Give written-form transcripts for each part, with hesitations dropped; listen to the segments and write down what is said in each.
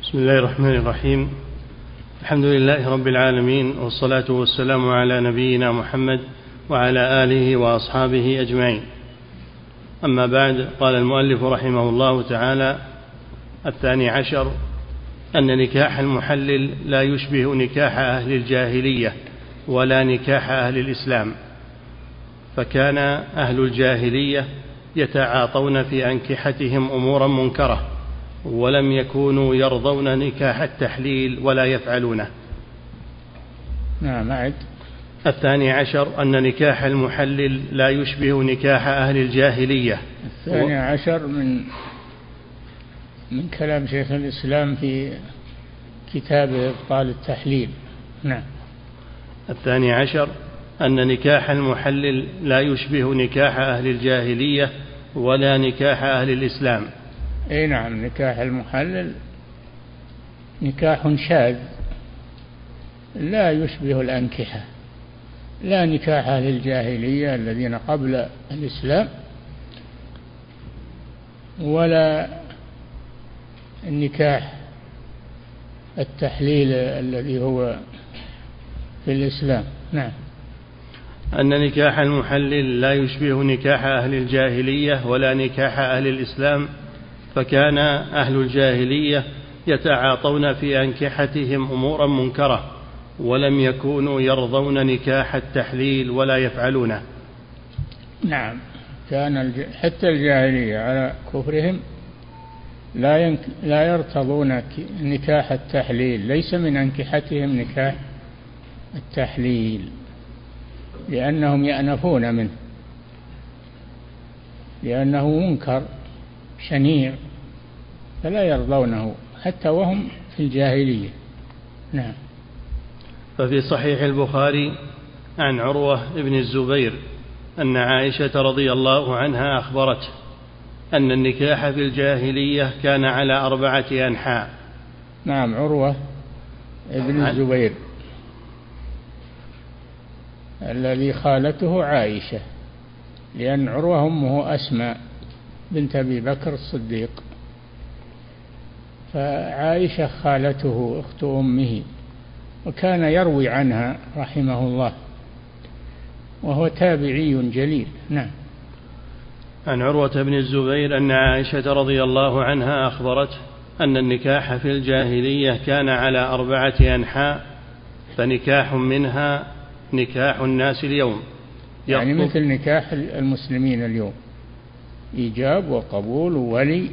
بسم الله الرحمن الرحيم. الحمد لله رب العالمين، والصلاة والسلام على نبينا محمد وعلى آله وأصحابه أجمعين. أما بعد، قال المؤلف رحمه الله تعالى: 12 أن نكاح المحلل لا يشبه نكاح أهل الجاهلية ولا نكاح أهل الإسلام، فكان أهل الجاهلية يتعاطون في أنكحتهم أمورا منكرة، ولم يكونوا يرضون نكاح التحليل ولا يفعلونه. نعم. أعد. 12 أن نكاح المحلل لا يشبه نكاح أهل الجاهلية. 12 من كلام شيخ الإسلام في كتاب إبطال التحليل. نعم. 12 أن نكاح المحلل لا يشبه نكاح أهل الجاهلية ولا نكاح أهل الإسلام. أي نعم، نكاح المحلل نكاح شاذ لا يشبه الأنكحة، لا نكاح أهل الجاهلية الذين قبل الإسلام، ولا النكاح التحليل الذي هو في الإسلام. نعم. أن نكاح المحلل لا يشبه نكاح أهل الجاهلية ولا نكاح أهل الإسلام، فكان أهل الجاهلية يتعاطون في أنكحتهم أمورا منكرة، ولم يكونوا يرضون نكاح التحليل ولا يفعلونه. نعم. كان حتى الجاهلية على كفرهم لا يرتضون نكاح التحليل، ليس من أنكحتهم نكاح التحليل، لأنهم يأنفون منه، لأنه منكر شنيع، فلا يرضونه حتى وهم في الجاهلية. نعم. ففي صحيح البخاري عن عروة بن الزبير أن عائشة رضي الله عنها أخبرته أن النكاح في الجاهلية كان على 4 أنحاء. نعم. عروة بن الزبير الذي خالته عائشة، لأن عروة أمه أسماء بنت أبي بكر الصديق، فعائشة خالته أخت أمه، وكان يروي عنها رحمه الله، وهو تابعي جليل. نعم. عن عروة بن الزبير أن عائشة رضي الله عنها أخبرته أن النكاح في الجاهلية كان على 4 أنحاء، فنكاح منها نكاح الناس اليوم، يعني مثل نكاح المسلمين اليوم، إيجاب وقبول وولي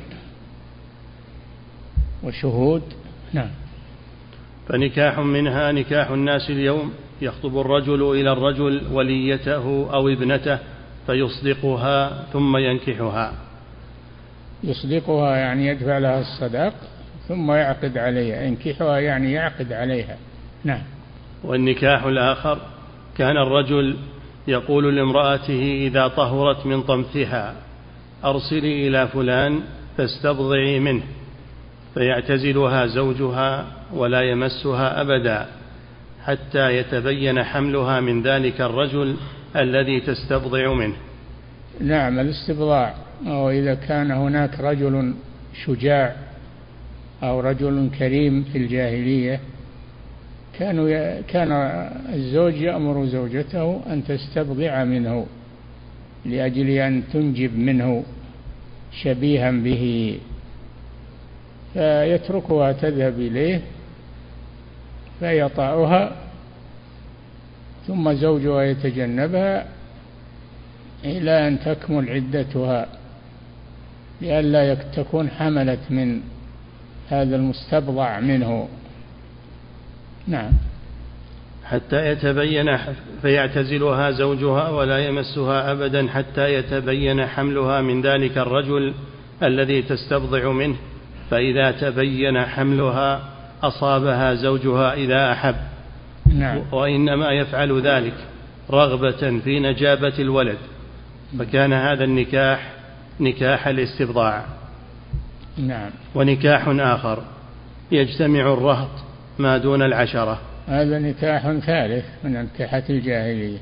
وشهود. نعم. فنكاح منها نكاح الناس اليوم، يخطب الرجل إلى الرجل وليته أو ابنته فيصدقها ثم ينكحها. يصدقها يعني يدفع لها الصداق ثم يعقد عليها، ينكحها يعني يعقد عليها. نعم. والنكاح الآخر كان الرجل يقول لامرأته إذا طهرت من طمثها أرسلي إلى فلان فاستبضعي منه، فيعتزلها زوجها ولا يمسها أبدا حتى يتبين حملها من ذلك الرجل الذي تستبضع منه. نعم. الاستبضاع، وإذا كان هناك رجل شجاع أو رجل كريم في الجاهلية، كان الزوج يأمر زوجته أن تستبضع منه لأجل أن تنجب منه شبيها به، فيتركها تذهب إليه فيطأها، ثم زوجها يتجنبها إلى أن تكمل عدتها، لئلا تكون حملت من هذا المستبضع منه. نعم. حتى يتبين، فيعتزلها زوجها ولا يمسها أبدا حتى يتبين حملها من ذلك الرجل الذي تستبضع منه، فإذا تبين حملها أصابها زوجها إذا أحب. نعم. وإنما يفعل ذلك رغبة في نجابة الولد، فكان هذا النكاح نكاح الاستبضاع. نعم. ونكاح آخر يجتمع الرهط ما دون 10. هذا نكاح ثالث من أنكحة الجاهلية،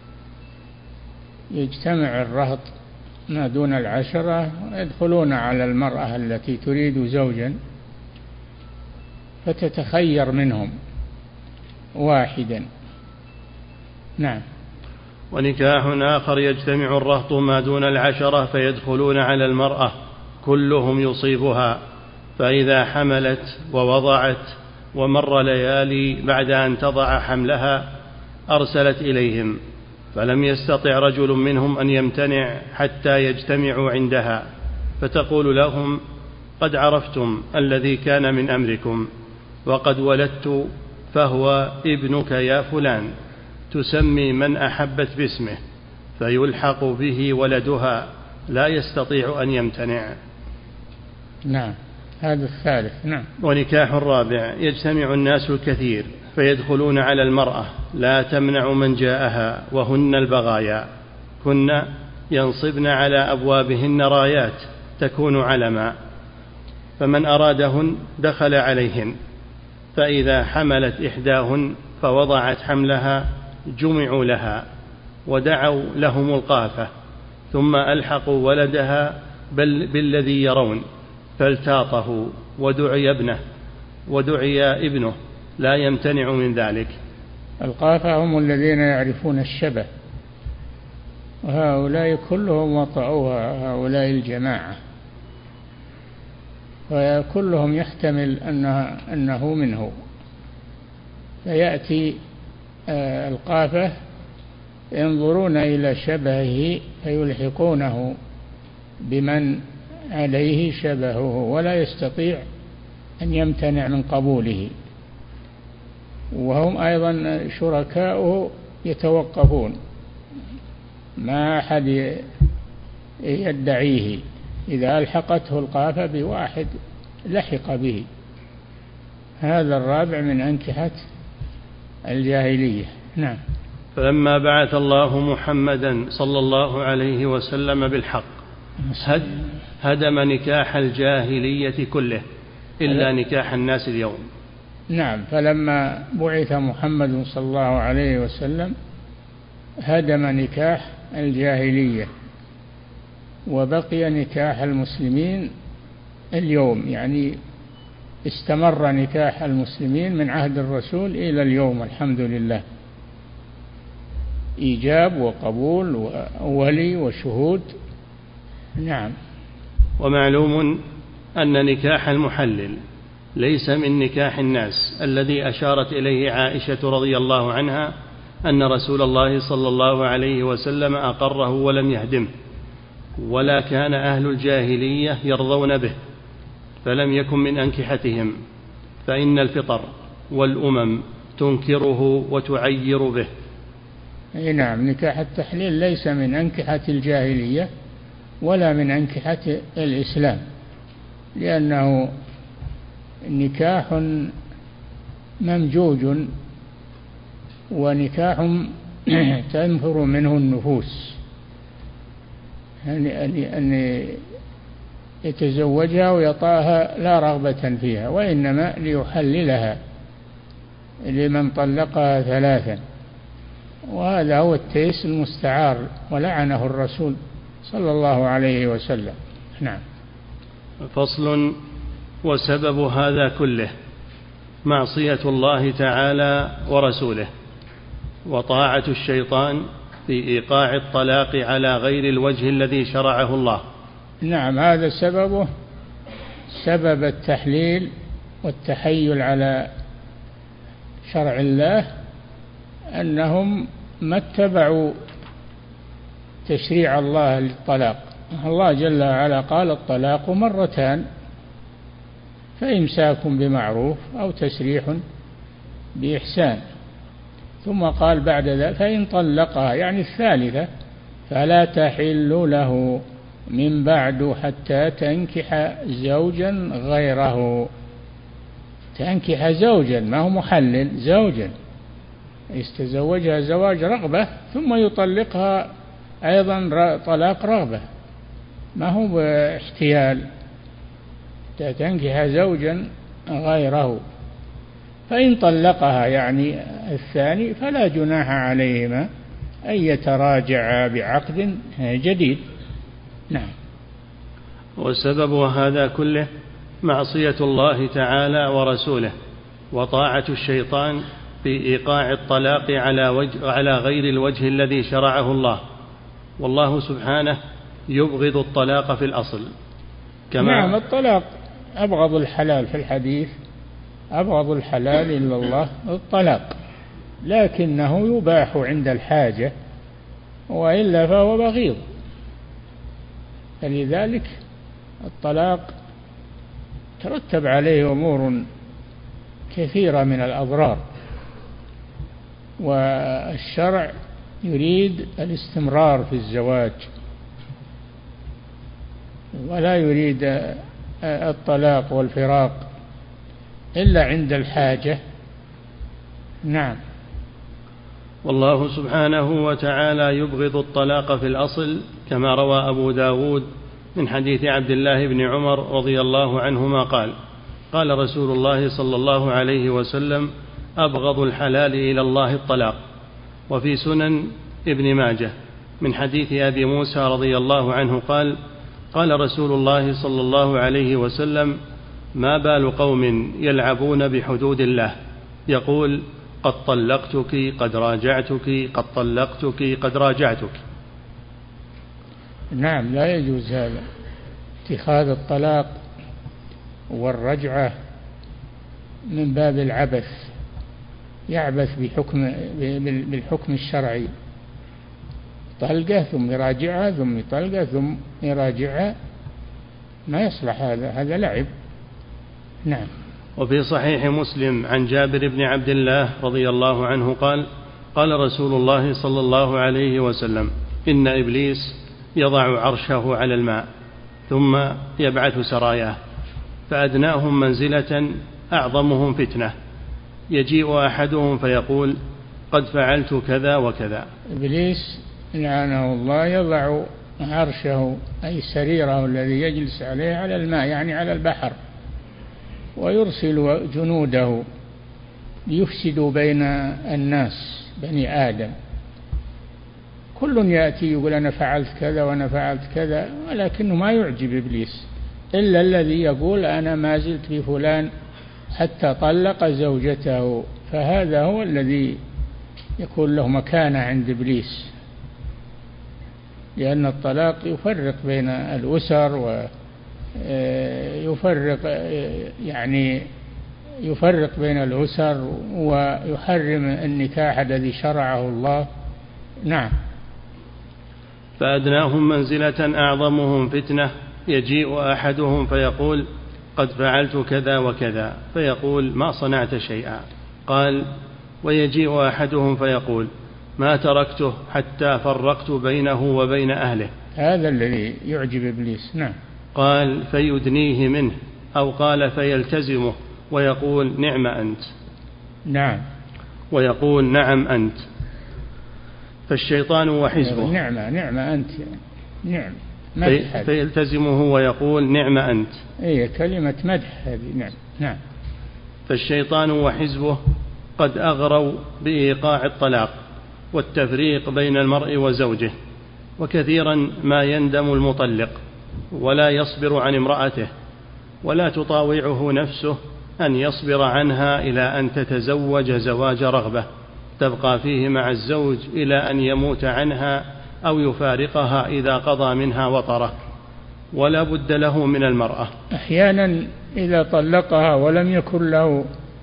يجتمع الرهط ما دون 10، يدخلون على المرأة التي تريد زوجا فتتخير منهم واحدا. نعم. ونكاح آخر يجتمع الرهط ما دون 10 فيدخلون على المرأة كلهم يصيبها، فإذا حملت ووضعت ومر ليالي بعد أن تضع حملها أرسلت إليهم، فلم يستطع رجل منهم أن يمتنع حتى يجتمعوا عندها، فتقول لهم: قد عرفتم الذي كان من أمركم، وقد ولدت فهو ابنك يا فلان، تسمي من أحبت باسمه، فيلحق به ولدها لا يستطيع أن يمتنع. نعم. هذا الثالث. نعم. ونكاح الرابع يجتمع الناس الكثير فيدخلون على المرأة لا تمنع من جاءها، وهن البغايا، كن ينصبن على أبوابهن رايات تكون علما، فمن أرادهن دخل عليهن، فإذا حملت إحداهن فوضعت حملها جمعوا لها ودعوا لهم القافة، ثم ألحقوا ولدها بالذي يرون، فالتاطه ودعي ابنه لا يمتنع من ذلك. القافة هم الذين يعرفون الشبه، وهؤلاء كلهم وطئوها، هؤلاء الجماعة، وكلهم يحتمل أنه منه، فيأتي القافة ينظرون إلى شبهه فيلحقونه بمن عليه شبهه ولا يستطيع أن يمتنع من قبوله، وهم أيضا شركاؤه يتوقفون، ما أحد يدعيه، إذا ألحقته القافة بواحد لحق به. هذا الرابع من أنكحة الجاهلية. نعم. فلما بعث الله محمدا صلى الله عليه وسلم بالحق هدم نكاح الجاهلية كله إلا نكاح الناس اليوم. نعم. فلما بعث محمد صلى الله عليه وسلم هدم نكاح الجاهلية وبقي نكاح المسلمين اليوم، يعني استمر نكاح المسلمين من عهد الرسول إلى اليوم، الحمد لله، إيجاب وقبول وولي وشهود. نعم. ومعلوم أن نكاح المحلل ليس من نكاح الناس الذي أشارت إليه عائشة رضي الله عنها أن رسول الله صلى الله عليه وسلم أقره ولم يهدمه، ولا كان أهل الجاهلية يرضون به، فلم يكن من أنكحتهم، فإن الفطر والأمم تنكره وتعير به. نعم. نكاح التحليل ليس من أنكحة الجاهلية ولا من أنكحة الإسلام، لأنه نكاح ممجوج ونكاح تنفر منه النفوس، أن يتزوجها ويطاها لا رغبة فيها، وإنما ليحللها لمن طلقها 3، وهذا هو التيس المستعار ولعنه الرسول صلى الله عليه وسلم. نعم. فصل. وسبب هذا كله معصية الله تعالى ورسوله وطاعة الشيطان في إيقاع الطلاق على غير الوجه الذي شرعه الله. نعم. هذا سببه سبب التحليل والتحيل على شرع الله، أنهم ما اتبعوا تشريع الله للطلاق. الله جل وعلا قال: الطلاق مرتان، فإمساك بمعروف أو تسريح بإحسان، ثم قال بعد ذلك: فإن طلقها، يعني الثالثة، فلا تحل له من بعد حتى تنكح زوجا غيره. تنكح زوجا، ما هو محلل، زوجا يستزوجها زواج رغبة ثم يطلقها أيضا طلاق رغبة، ما هو باحتيال. تنكح زوجا غيره، فإن طلقها يعني الثاني فلا جناح عليهما أن يتراجعا بعقد جديد. نعم. وسبب هذا كله معصية الله تعالى ورسوله وطاعة الشيطان في إيقاع الطلاق على غير الوجه الذي شرعه الله، والله سبحانه يبغض الطلاق في الأصل. نعم، الطلاق أبغض الحلال في الحديث، أبغض الحلال إلا الله الطلاق، لكنه يباح عند الحاجة، وإلا فهو بغيض. فلذلك الطلاق ترتب عليه أمور كثيرة من الأضرار، والشرع يريد الاستمرار في الزواج ولا يريد الطلاق والفراق إلا عند الحاجة. نعم. والله سبحانه وتعالى يبغض الطلاق في الأصل، كما روى أبو داود من حديث عبد الله بن عمر رضي الله عنهما قال: قال رسول الله صلى الله عليه وسلم: أبغض الحلال إلى الله الطلاق. وفي سنن ابن ماجه من حديث أبي موسى رضي الله عنه قال: قال رسول الله صلى الله عليه وسلم: ما بال قوم يلعبون بحدود الله، يقول: قد طلقتك قد راجعتك قد طلقتك قد راجعتك. نعم، لا يجوز هذا، اتخاذ الطلاق والرجعة من باب العبث، يعبث بالحكم الشرعي، طلقة ثم يراجعها ثم طلقة ثم يراجعها، ما يصلح هذا لعب. نعم. وفي صحيح مسلم عن جابر بن عبد الله رضي الله عنه قال: قال رسول الله صلى الله عليه وسلم: إن إبليس يضع عرشه على الماء ثم يبعث سراياه، فأدناهم منزلة أعظمهم فتنة، يجيء أحدهم فيقول: قد فعلت كذا وكذا. إبليس لعنه الله يضع عرشه أي سريره الذي يجلس عليه على الماء، يعني على البحر، ويرسل جنوده ليفسدوا بين الناس بني آدم. كل يأتي يقول أنا فعلت كذا وأنا فعلت كذا، ولكنه ما يعجب إبليس إلا الذي يقول أنا ما زلت بفلان حتى طلق زوجته، فهذا هو الذي يكون له مكانة عند إبليس، لأن الطلاق يفرق بين الأسر يفرق بين الأسر ويحرم النكاح الذي شرعه الله. نعم. فأدناهم منزلة أعظمهم فتنة، يجيء أحدهم فيقول: قد فعلت كذا وكذا، فيقول: ما صنعت شيئا. قال: ويجيء أحدهم فيقول: ما تركته حتى فرقت بينه وبين أهله. هذا الذي يعجب إبليس. نعم. قال: فيدنيه منه، أو قال: فيلتزمه ويقول: نعم أنت. نعم. ويقول: نعم أنت. فالشيطان وحزبه. نعم أنت، نعم، فيلتزمه ويقول: نعم أنت. أي كلمة مدح هذه. نعم. فالشيطان وحزبه قد أغروا بإيقاع الطلاق والتفريق بين المرء وزوجه، وكثيرا ما يندم المطلق ولا يصبر عن امرأته، ولا تطاوعه نفسه أن يصبر عنها إلى أن تتزوج زواج رغبة تبقى فيه مع الزوج إلى أن يموت عنها أو يفارقها إذا قضى منها وطره، ولا بد له من المرأة. أحيانا إذا طلقها ولم يكن له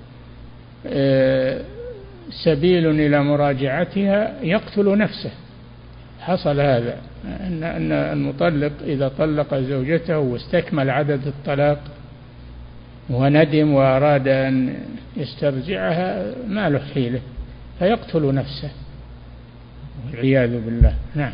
سبيل إلى مراجعتها يقتل نفسه. حصل هذا، أن المطلق إذا طلق زوجته واستكمل عدد الطلاق وندم وأراد أن يسترجعها ما له حيلة فيقتل نفسه والعياذ بالله. نعم.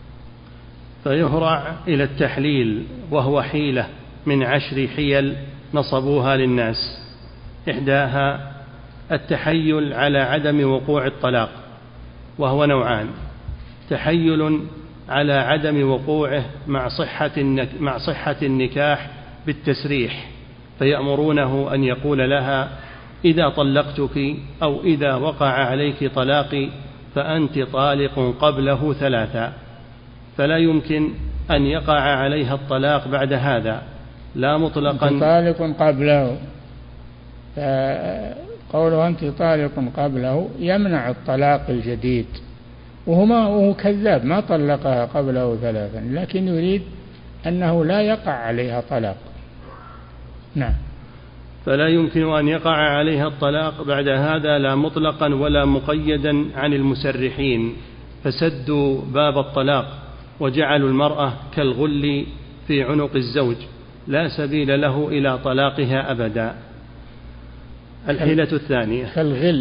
فيهرع إلى التحليل، وهو حيلة من 10 حيل نصبوها للناس. إحداها التحيل على عدم وقوع الطلاق، وهو نوعان: تحيل على عدم وقوعه مع صحة النكاح بالتسريح، فيأمرونه أن يقول لها: إذا طلقتك أو إذا وقع عليك طلاقي فأنت طالق قبله 3، فلا يمكن أن يقع عليها الطلاق بعد هذا، لا مطلقا. طالق قبله، قوله أنت طالق قبله يمنع الطلاق الجديد، وهو كذاب ما طلقها قبله 3، لكن يريد أنه لا يقع عليها طلاق. نعم. فلا يمكن أن يقع عليها الطلاق بعد هذا لا مطلقا ولا مقيدا عن المسرحين، فسدوا باب الطلاق وجعلوا المرأة كالغل في عنق الزوج لا سبيل له إلى طلاقها أبدا. الحيلة الثانية كالغل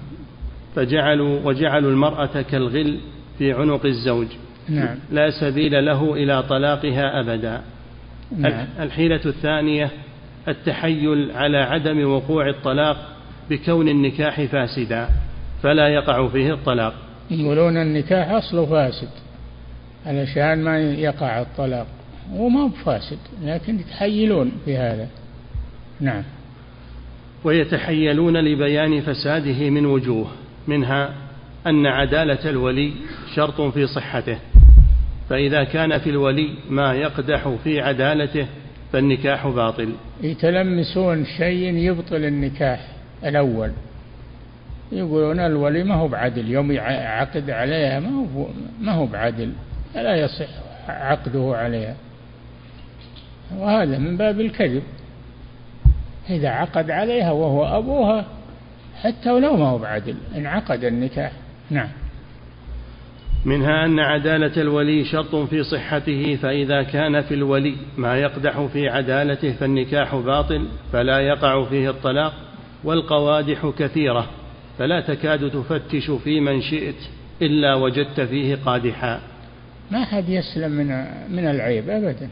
وجعلوا المرأة كالغل في عنق الزوج. نعم. لا سبيل له إلى طلاقها أبدا. نعم. الحيلة الثانية التحيل على عدم وقوع الطلاق بكون النكاح فاسدا فلا يقع فيه الطلاق. يقولون النكاح أصله فاسد علشان ما يقع الطلاق، وما بفاسد لكن يتحيلون في هذا. نعم. ويتحيلون لبيان فساده من وجوه، منها أن عدالة الولي شرط في صحته، فإذا كان في الولي ما يقدح في عدالته فالنكاح باطل. يتلمسون شيء يبطل النكاح الأول، يقولون الولي ما هو بعدل، يوم يعقد عليها ما هو بعدل، لا يصح عقده عليها، وهذا من باب الكذب. إذا عقد عليها وهو أبوها حتى ولو ما هو بعدل انعقد النكاح. نعم. منها أن عدالة الولي شرط في صحته، فإذا كان في الولي ما يقدح في عدالته فالنكاح باطل فلا يقع فيه الطلاق. والقوادح كثيرة فلا تكاد تفتش في من شئت إلا وجدت فيه قادحا. ما أحد يسلم من العيب أبدا،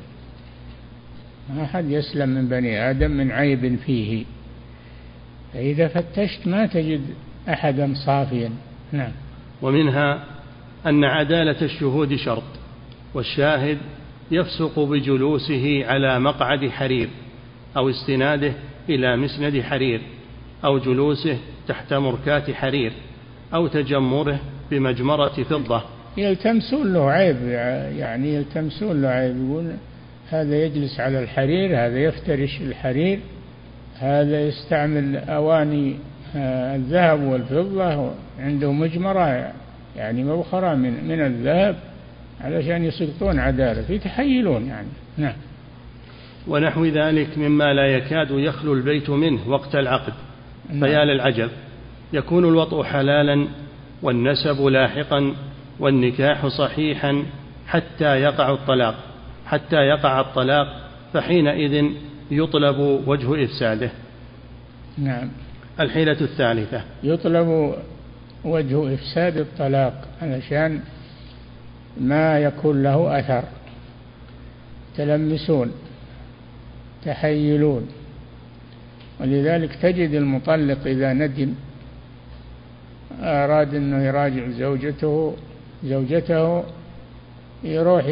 ما أحد يسلم من بني آدم من عيب فيه، فإذا فتشت ما تجد أحدا صافيا. نعم. ومنها أن عدالة الشهود شرط، والشاهد يفسق بجلوسه على مقعد حرير أو استناده إلى مسند حرير أو جلوسه تحت مركات حرير أو تجمره بمجمرة فضة. يلتمسون له عيب، يعني يلتمسون له عيب، يقول هذا يجلس على الحرير، هذا يفترش الحرير، هذا يستعمل أواني الذهب والفضة، عنده مجمرة يعني مبخرة من الذهب علشان يسقطون عدالة، يتحيلون يعني. نعم. ونحو ذلك مما لا يكاد يخلو البيت منه وقت العقد. فيا للعجب، يكون الوطء حلالا والنسب لاحقا والنكاح صحيحا حتى يقع الطلاق فحينئذ يطلب وجه إفساده. نعم. الحيلة الثالثة يطلب وجه إفساد الطلاق علشان ما يكون له أثر، تلمسون تحيلون. ولذلك تجد المطلق إذا ندم أراد أنه يراجع زوجته يروح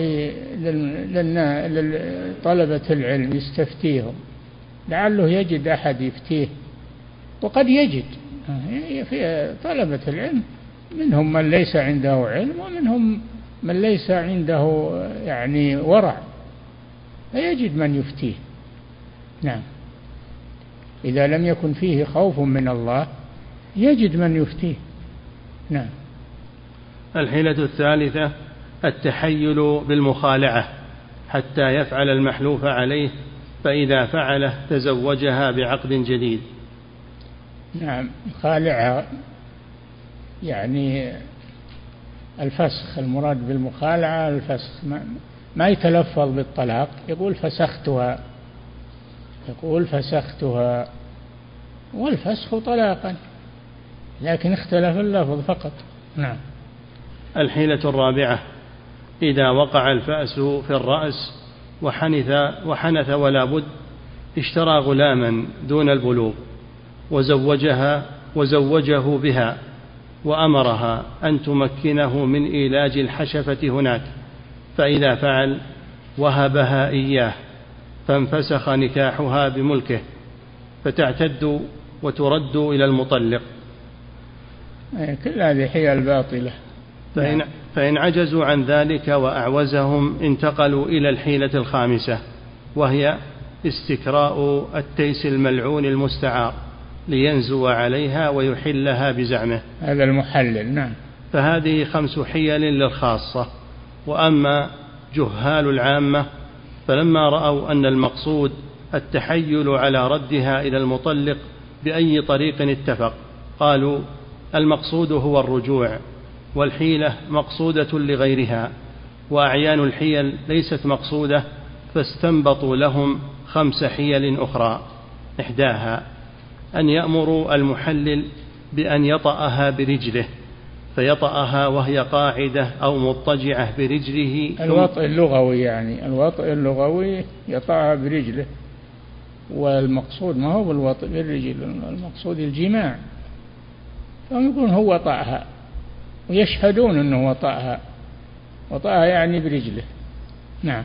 لطلبة العلم يستفتيهم لعله يجد أحد يفتيه، وقد يجد في طلبة العلم منهم من ليس عنده علم ومنهم من ليس عنده يعني ورع، فيجد من يفتيه. نعم. إذا لم يكن فيه خوف من الله يجد من يفتيه. نعم. الحيلة الثالثة التحيل بالمخالعة حتى يفعل المحلوف عليه، فإذا فعله تزوجها بعقد جديد. نعم. خالعها يعني الفسخ، المراد بالمخالعة الفسخ، ما يتلفظ بالطلاق، يقول فسختها، والفسخ طلاقا، لكن اختلف اللفظ فقط. نعم. الحيلة الرابعة إذا وقع الفأس في الرأس وحنث ولا بد اشترى غلاما دون البلوغ وزوجه بها وأمرها أن تمكنه من إيلاج الحشفة هناك، فإذا فعل وهبها إياه فانفسخ نكاحها بملكه، فتعتد وترد إلى المطلق. كل هذه حيل باطلة. فإن عجزوا عن ذلك وأعوزهم انتقلوا إلى الحيلة الخامسة، وهي استكراء التيس الملعون المستعار، لينزو عليها ويحلها بزعمه. هذا المحلل. نعم. فهذه 5 حيل للخاصة. وأما جهال العامة فلما رأوا أن المقصود التحيل على ردها إلى المطلق بأي طريق اتفق قالوا المقصود هو الرجوع، والحيلة مقصودة لغيرها، وأعيان الحيل ليست مقصودة، فاستنبطوا لهم 5 حيل أخرى. إحداها أن يأمروا المحلل بأن يطأها برجله، فيطأها وهي قاعدة أو مضطجعة برجله. الوطء اللغوي، يعني الوطء اللغوي يطأها برجله، والمقصود ما هو بالوطء بالرجل، المقصود الجماع. فيقول هو طأها ويشهدون أنه وطأها، وطأها يعني برجله. نعم.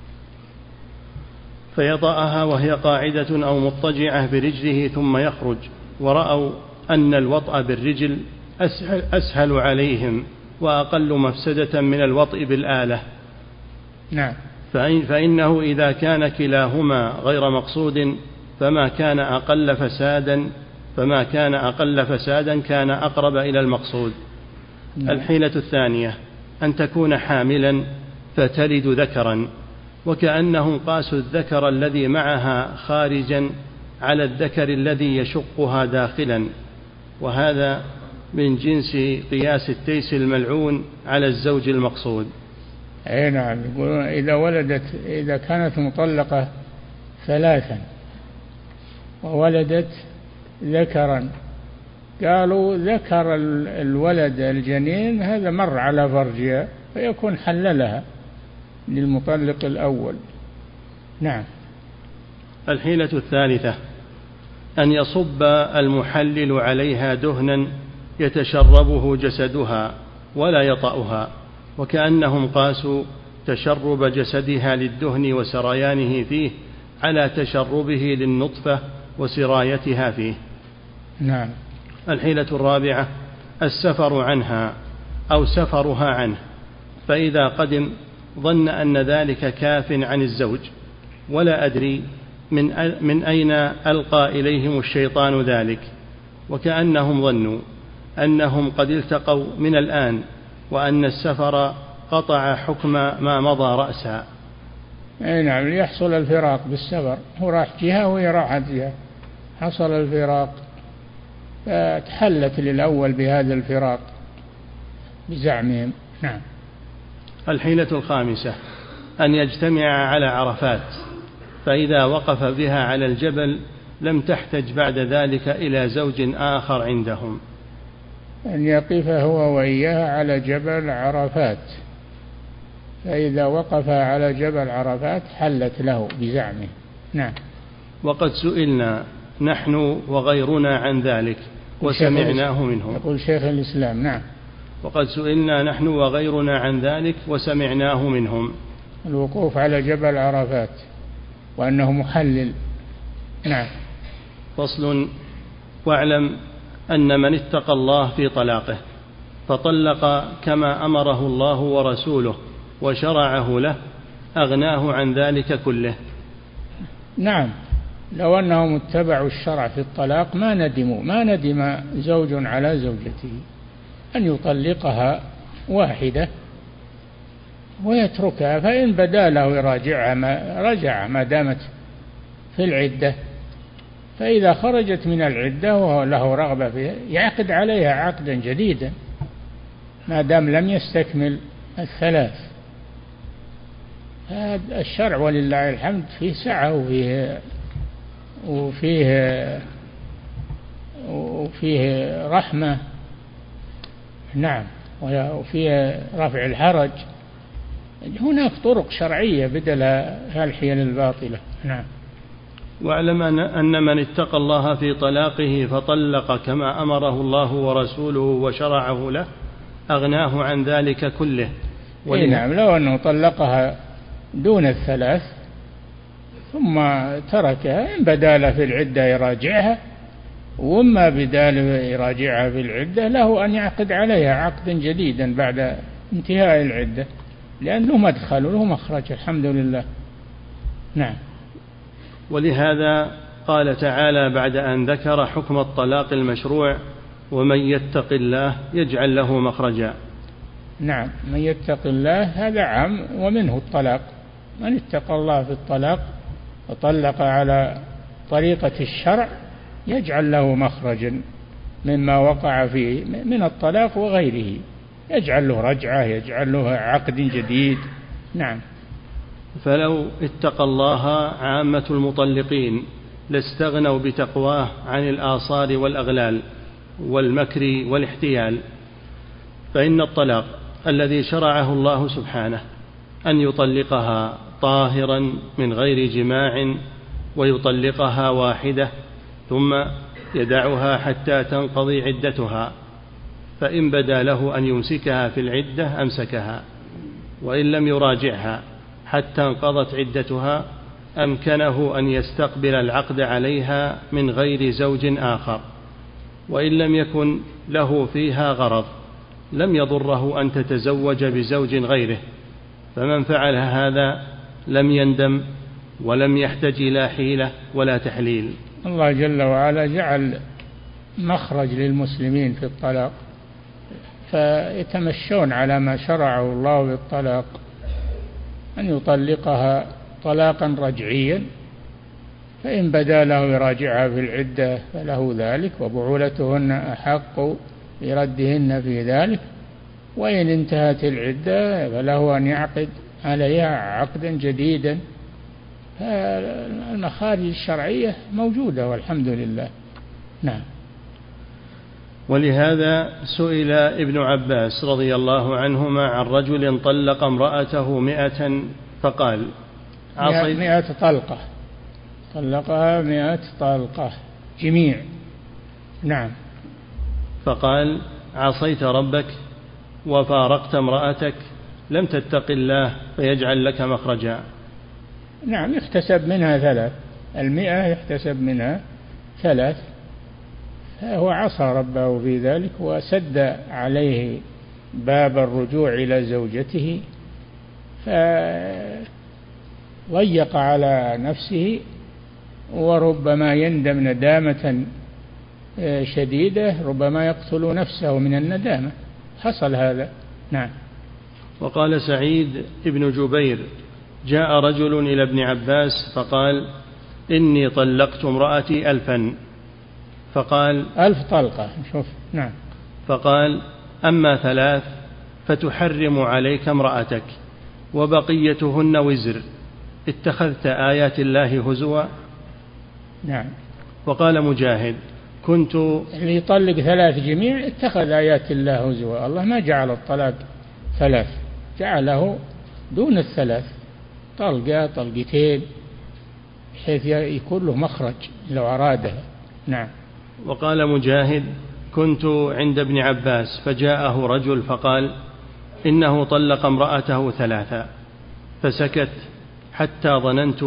فيطأها وهي قاعدة أو مضطجعة برجله ثم يخرج، ورأوا أن الوطأ بالرجل أسهل عليهم وأقل مفسدة من الوطء بالآلة. نعم. فإنه إذا كان كلاهما غير مقصود فما كان أقل فسادا كان أقرب إلى المقصود. نعم. الحيلة الثانية أن تكون حاملا فتلد ذكرا، وكأنهم قاسوا الذكر الذي معها خارجا على الذكر الذي يشقها داخلا، وهذا من جنس قياس التيس الملعون على الزوج المقصود. أي نعم. يقولون إذا كانت مطلقة 3 وولدت ذكرا، قالوا ذكر الولد الجنين هذا مر على فرجها فيكون حللها للمطلق الأول. نعم. الحيلة الثالثة أن يصب المحلل عليها دهنا يتشربه جسدها ولا يطأها، وكأنهم قاسوا تشرب جسدها للدهن وسريانه فيه على تشربه للنطفة وسرايتها فيه. نعم. الحيلة الرابعة السفر عنها أو سفرها عنه، فإذا قدم ظن أن ذلك كاف عن الزوج، ولا أدري من أين ألقى إليهم الشيطان ذلك، وكأنهم ظنوا أنهم قد التقوا من الآن، وأن السفر قطع حكم ما مضى رأسا. أي نعم. ليحصل الفراق بالسفر، هو راح جهة وهي راحت جهة، حصل الفراق، فتحلت للأول بهذا الفراق بزعمهم. نعم. الحيلة الخامسة أن يجتمع على عرفات، فإذا وقف بها على الجبل لم تحتج بعد ذلك إلى زوج آخر عندهم. أن يقف هو وإياها على جبل عرفات، فإذا وقف على جبل عرفات حلت له بزعمه. نعم. وقد سئلنا نحن وغيرنا عن ذلك وسمعناه منهم. يقول شيخ الإسلام. نعم. وقد سئلنا نحن وغيرنا عن ذلك وسمعناه منهم. الوقوف على جبل عرفات وأنه محلل. نعم. فصل. واعلم أن من اتقى الله في طلاقه فطلق كما أمره الله ورسوله وشرعه له أغناه عن ذلك كله. نعم. لو أنهم اتبعوا الشرع في الطلاق ما ندم زوج على زوجته أن يطلقها واحدة ويتركها، فإن بدا له يراجعها رجع ما دامت في العدة، فإذا خرجت من العدة وهو له رغبة فيها يعقد عليها عقدا جديدا ما دام لم يستكمل 3. هذا الشرع ولله الحمد فيه سعة وفيه رحمة. نعم. وفيه رفع الحرج. هناك طرق شرعية بدل هالحيل الباطلة. نعم. واعلم أن من اتقى الله في طلاقه فطلق كما أمره الله ورسوله وشرعه له أغناه عن ذلك كله. نعم. لو أنه طلقها دون 3 ثم تركها، إن بدا له في العدة يراجعها، وما بدا له يراجعها في العدة له أن يعقد عليها عقدا جديدا بعد انتهاء العدة، لأنه مدخل وله مخرج. الحمد لله. نعم. ولهذا قال تعالى بعد أن ذكر حكم الطلاق المشروع: ومن يتق الله يجعل له مخرجا. نعم، من يتق الله هذا عام ومنه الطلاق. من اتقى الله في الطلاق وطلق على طريقة الشرع يجعل له مخرجا مما وقع فيه من الطلاق وغيره، يجعل له رجعة، يجعل له عقد جديد. نعم. فلو اتقى الله عامة المطلقين لاستغنوا بتقواه عن الآصار والأغلال والمكر والاحتيال، فإن الطلاق الذي شرعه الله سبحانه أن يطلقها طاهرا من غير جماع ويطلقها واحدة ثم يدعها حتى تنقضي عدتها، فإن بدا له أن يمسكها في العدة أمسكها، وإن لم يراجعها حتى انقضت عدتها أمكنه أن يستقبل العقد عليها من غير زوج آخر، وإن لم يكن له فيها غرض لم يضره أن تتزوج بزوج غيره، فمن فعل هذا لم يندم ولم يحتج إلى حيلة ولا تحليل. الله جل وعلا جعل مخرج للمسلمين في الطلاق، فيتمشون على ما شرعه الله بالطلاق، أن يطلقها طلاقا رجعيا، فإن بدا له يراجعها في العدة فله ذلك، وبعولتهن أحق بردهن في ذلك، وإن انتهت العدة فله أن يعقد عليها عقدا جديدا. المخارج الشرعية موجودة والحمد لله. نعم. ولهذا سئل ابن عباس رضي الله عنهما عن رجل طلق امرأته 100 فقال: 100 طلقة، طلقها 100 طلقة جميع. نعم. فقال: عصيت ربك وفارقت امرأتك لم تتق الله فيجعل لك مخرجا. نعم، يحتسب منها 3، 100 يحتسب منها 3، فهو عصى ربه في ذلك وسد عليه باب الرجوع إلى زوجته، فضيق على نفسه، وربما يندم ندامة شديدة، ربما يقتل نفسه من الندامة، حصل هذا. نعم. وقال سعيد ابن جبير: جاء رجل إلى ابن عباس فقال: إني طلقت امرأتي 1000. فقال: 1000 طلقة. شوف. نعم. فقال: أما 3 فتحرم عليك امرأتك وبقيتهن وزر، اتخذت آيات الله هزوا. نعم. وقال مجاهد: كنت اللي يطلق 3 جميع اتخذ آيات الله هزوا. الله ما جعل الطلاق 3، جعله دون 3، طلقة طلقتين، بحيث يكون له مخرج لو أرادها. نعم. وقال مجاهد: كنت عند ابن عباس فجاءه رجل فقال: إنه طلق امرأته 3، فسكت حتى ظننت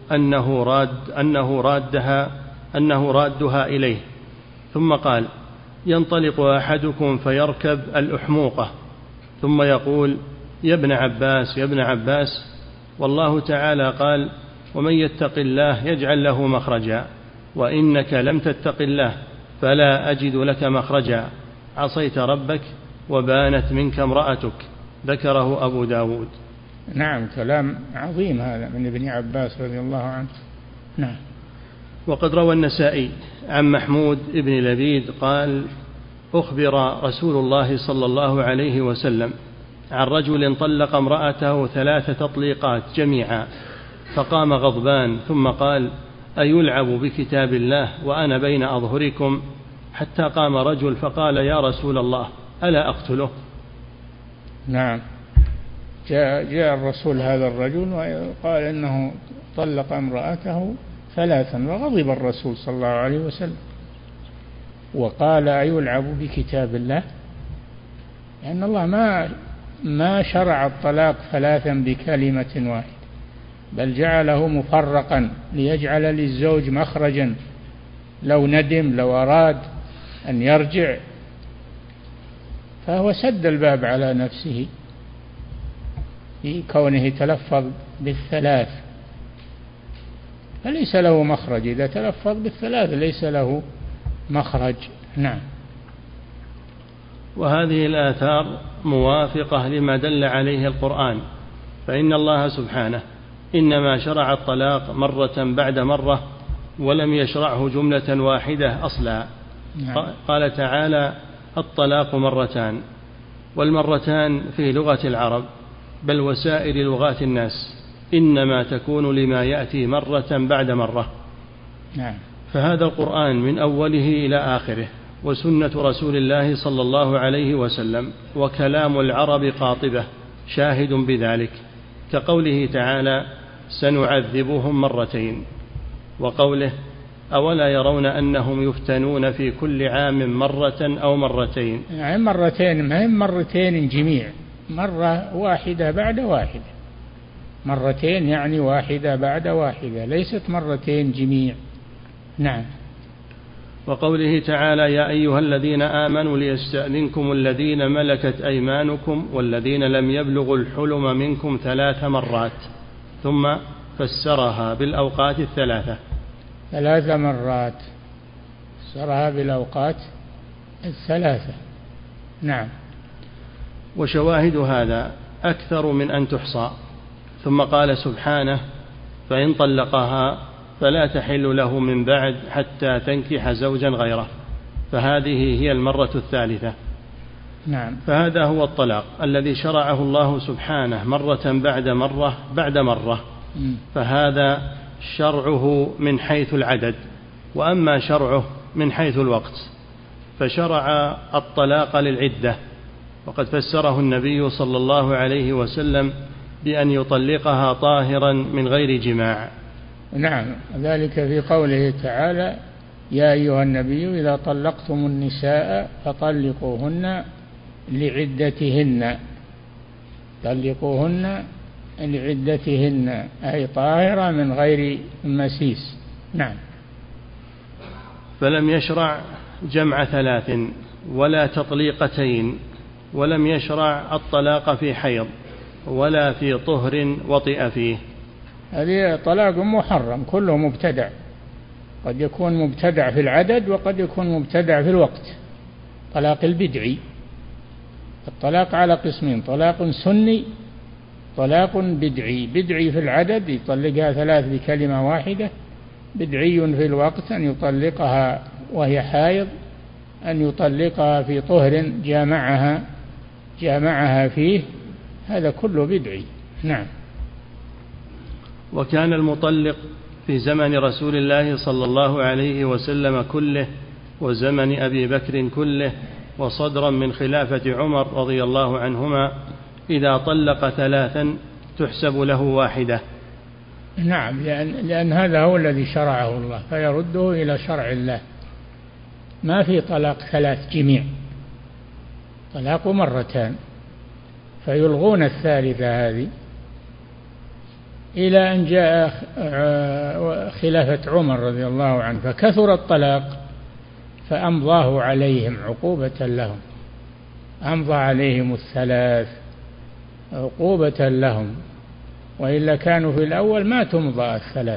أنه رادها إليه، ثم قال: ينطلق أحدكم فيركب الأحموقة ثم يقول: يا ابن عباس يا ابن عباس، والله تعالى قال: ومن يتق الله يجعل له مخرجا، وإنك لم تتق الله فلا أجد لك مخرجا، عصيت ربك وبانت منك امرأتك. ذكره أبو داود. نعم، كلام عظيم هذا من ابن عباس رضي الله عنه. نعم. وقد روى النسائي عن محمود بن لبيد قال: أخبر رسول الله صلى الله عليه وسلم عن رجل طلق امرأته 3 تطليقات جميعا، فقام غضبان ثم قال: أيلعب بكتاب الله وأنا بين أظهركم؟ حتى قام رجل فقال: يا رسول الله ألا أقتله؟ نعم. جاء الرسول هذا الرجل وقال إنه طلق امرأته 3، وغضب الرسول صلى الله عليه وسلم وقال: أيلعب بكتاب الله؟ لأن الله ما شرع الطلاق 3 بكلمة واحدة، بل جعله مفرقا ليجعل للزوج مخرجا لو ندم، لو أراد أن يرجع، فهو سد الباب على نفسه في كونه تلفظ بال3. فليس له مخرج، إذا تلفظ بالثلاث ليس له مخرج. نعم. وهذه الآثار موافقة لما دل عليه القرآن، فإن الله سبحانه إنما شرع الطلاق مرة بعد مرة، ولم يشرعه جملة واحدة أصلا. قال تعالى: الطلاق مرتان، والمرتان في لغة العرب بل وسائر لغات الناس إنما تكون لما يأتي مرة بعد مرة. فهذا القرآن من أوله إلى آخره وسنة رسول الله صلى الله عليه وسلم وكلام العرب قاطبة شاهد بذلك، كقوله تعالى: سنعذبهم مرتين، وقوله: أولا يرون أنهم يفتنون في كل عام مرة أو مرتين. يعني مرتين، ما هي مرتين جميع، مرة واحدة بعد واحدة، مرتين يعني واحدة بعد واحدة، ليست مرتين جميع. نعم. وقوله تعالى: يا أيها الذين آمنوا ليستأذنكم الذين ملكت أيمانكم والذين لم يبلغوا الحلم منكم 3 مرات، ثم فسرها بالأوقات 3. 3 مرات فسرها بالأوقات 3. نعم. وشواهد هذا أكثر من أن تحصى. ثم قال سبحانه: فإن طلقها فلا تحل له من بعد حتى تنكح زوجا غيره، فهذه هي المرة 3. نعم. فهذا هو الطلاق الذي شرعه الله سبحانه مرة بعد مرة بعد مرة. فهذا شرعه من حيث العدد، وأما شرعه من حيث الوقت فشرع الطلاق للعدة، وقد فسره النبي صلى الله عليه وسلم بأن يطلقها طاهرا من غير جماع. نعم، ذلك في قوله تعالى: يا أيها النبي إذا طلقتم النساء فطلقوهن لعدتهن، طلقوهن لعدتهن، أي طاهرة من غير مسيس. نعم. فلم يشرع جمع 3 ولا تطليقتين، ولم يشرع الطلاق في حيض ولا في طهر وطئ فيه. هذه طلاق محرم كله مبتدع، قد يكون مبتدع في العدد وقد يكون مبتدع في الوقت. طلاق البدعي، الطلاق على قسمين: طلاق سني، طلاق بدعي. بدعي في العدد يطلقها 3 بكلمة واحدة، بدعي في الوقت أن يطلقها وهي حائض، أن يطلقها في طهر جامعها فيه، هذا كله بدعي. نعم. وكان المطلق في زمن رسول الله صلى الله عليه وسلم كله، وزمن أبي بكر كله، وصدرا من خلافة عمر رضي الله عنهما، إذا طلق 3 تحسب له 1. نعم، لأن هذا هو الذي شرعه الله، فيرده إلى شرع الله. ما في طلاق 3 جميع، طلاق مرتان، فيلغون 3 هذه، إلى أن جاء خلافة عمر رضي الله عنه فكثر الطلاق فأمضاه عليهم عقوبة لهم، أمضى عليهم 3 عقوبة لهم، وإلا كانوا في الأول ما تمضى 3.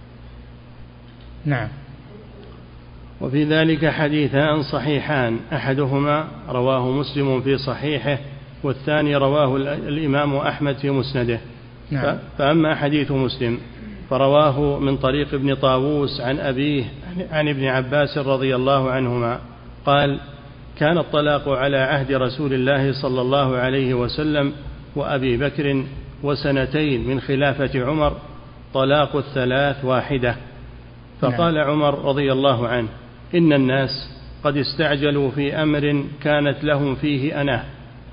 نعم. وفي ذلك حديثان صحيحان، أحدهما رواه مسلم في صحيحه، والثاني رواه الإمام أحمد في مسنده. نعم. فأما حديث مسلم فرواه من طريق ابن طاووس عن أبيه عن ابن عباس رضي الله عنهما قال: كان الطلاق على عهد رسول الله صلى الله عليه وسلم وأبي بكر 2 من خلافة عمر، طلاق 3 1. فقال عمر رضي الله عنه: إن الناس قد استعجلوا في أمر كانت لهم فيه أناه،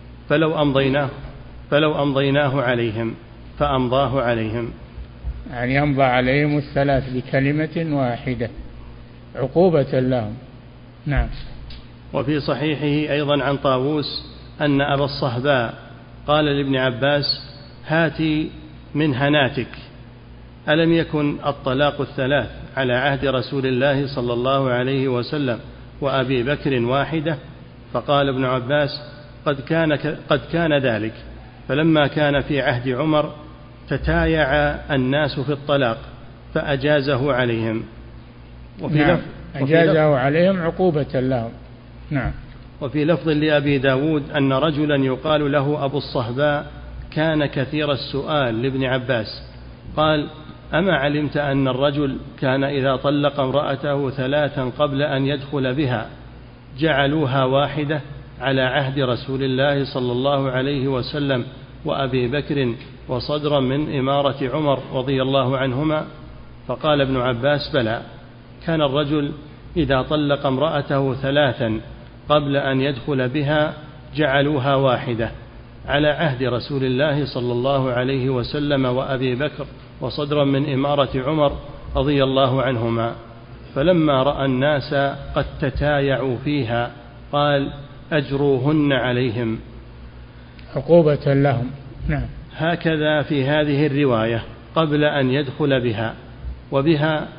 فلو أمضيناه عليهم، فأمضاه عليهم. يعني أمضى عليهم 3 بكلمة واحدة عقوبة لهم. نعم. وفي صحيحه أيضا عن طاووس أن أبا الصهباء قال لابن عباس: هاتي من هناتك، ألم يكن الطلاق 3 على عهد رسول الله صلى الله عليه وسلم وأبي بكر 1؟ فقال ابن عباس: قد كان ذلك، فلما كان في عهد عمر تتايع الناس في الطلاق، فأجازه عليهم. نعم. أجازه عليهم عقوبة لهم. نعم. وفي لفظ لأبي داود أن رجلا يقال له أبو الصهباء كان كثير السؤال لابن عباس، قال: أما علمت أن الرجل كان إذا طلق امرأته 3 قبل أن يدخل بها جعلوها واحدة على عهد رسول الله صلى الله عليه وسلم وأبي بكر وصدرا من إمارة عمر رضي الله عنهما؟ فقال ابن عباس: بلى، كان الرجل إذا طلق امرأته 3 قبل أن يدخل بها جعلوها واحدة على عهد رسول الله صلى الله عليه وسلم وأبي بكر وصدرا من إمارة عمر رضي الله عنهما، فلما رأى الناس قد تتايعوا فيها قال: أجروهن عليهم، عقوبة لهم. نعم. هكذا في هذه الرواية قبل أن يدخل بها، وبها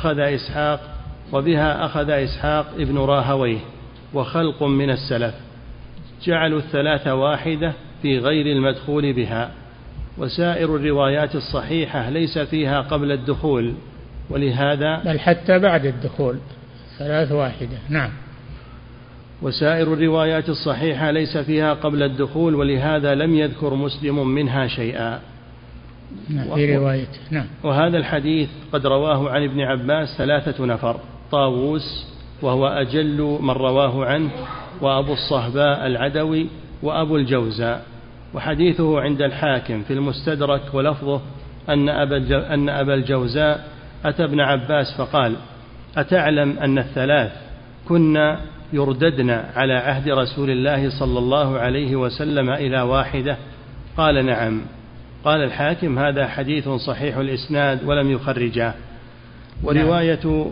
أخذ إسحاق ابن راهويه وخلق من السلف، جعلوا 3 واحدة في غير المدخول بها، وسائر الروايات الصحيحة ليس فيها قبل الدخول، ولهذا بل حتى بعد الدخول 3 واحدة. نعم. وسائر الروايات الصحيحة ليس فيها قبل الدخول، ولهذا لم يذكر مسلم منها شيئا. في روايته. نعم. وهذا الحديث قد رواه عن ابن عباس 3 نفر: طاووس وهو أجل من رواه عنه، وأبو الصهباء العدوي، وأبو الجوزاء. وحديثه عند الحاكم في المستدرك، ولفظه أن أبا الجوزاء أتى ابن عباس فقال: أتعلم أن 3 كنا يرددن على عهد رسول الله صلى الله عليه وسلم إلى واحدة؟ قال: نعم. قال الحاكم: هذا حديث صحيح الإسناد ولم يخرجاه. ورواية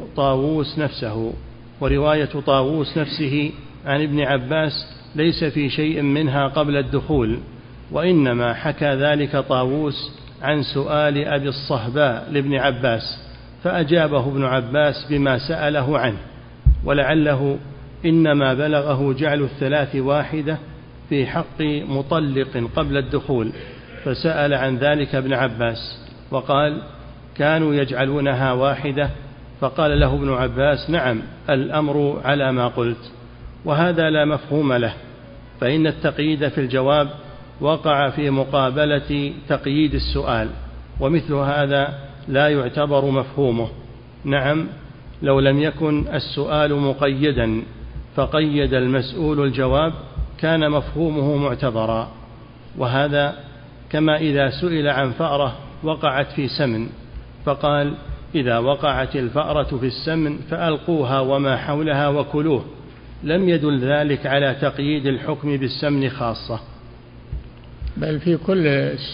طاووس نفسه عن ابن عباس ليس في شيء منها قبل الدخول، وإنما حكى ذلك طاووس عن سؤال أبي الصهباء لابن عباس، فأجابه ابن عباس بما سأله عنه، ولعله إنما بلغه جعل 3 واحدة في حق مطلق قبل الدخول، فسأل عن ذلك ابن عباس وقال: كانوا يجعلونها واحدة؟ فقال له ابن عباس: نعم، الأمر على ما قلت. وهذا لا مفهوم له، فإن التقييد في الجواب وقع في مقابلة تقييد السؤال، ومثل هذا لا يعتبر مفهومه. نعم، لو لم يكن السؤال مقيدا فقيد المسؤول الجواب كان مفهومه معتبرا. وهذا كما إذا سئل عن فأرة وقعت في سمن فقال: إذا وقعت الفأرة في السمن فألقوها وما حولها وكلوه، لم يدل ذلك على تقييد الحكم بالسمن خاصة، بل في كل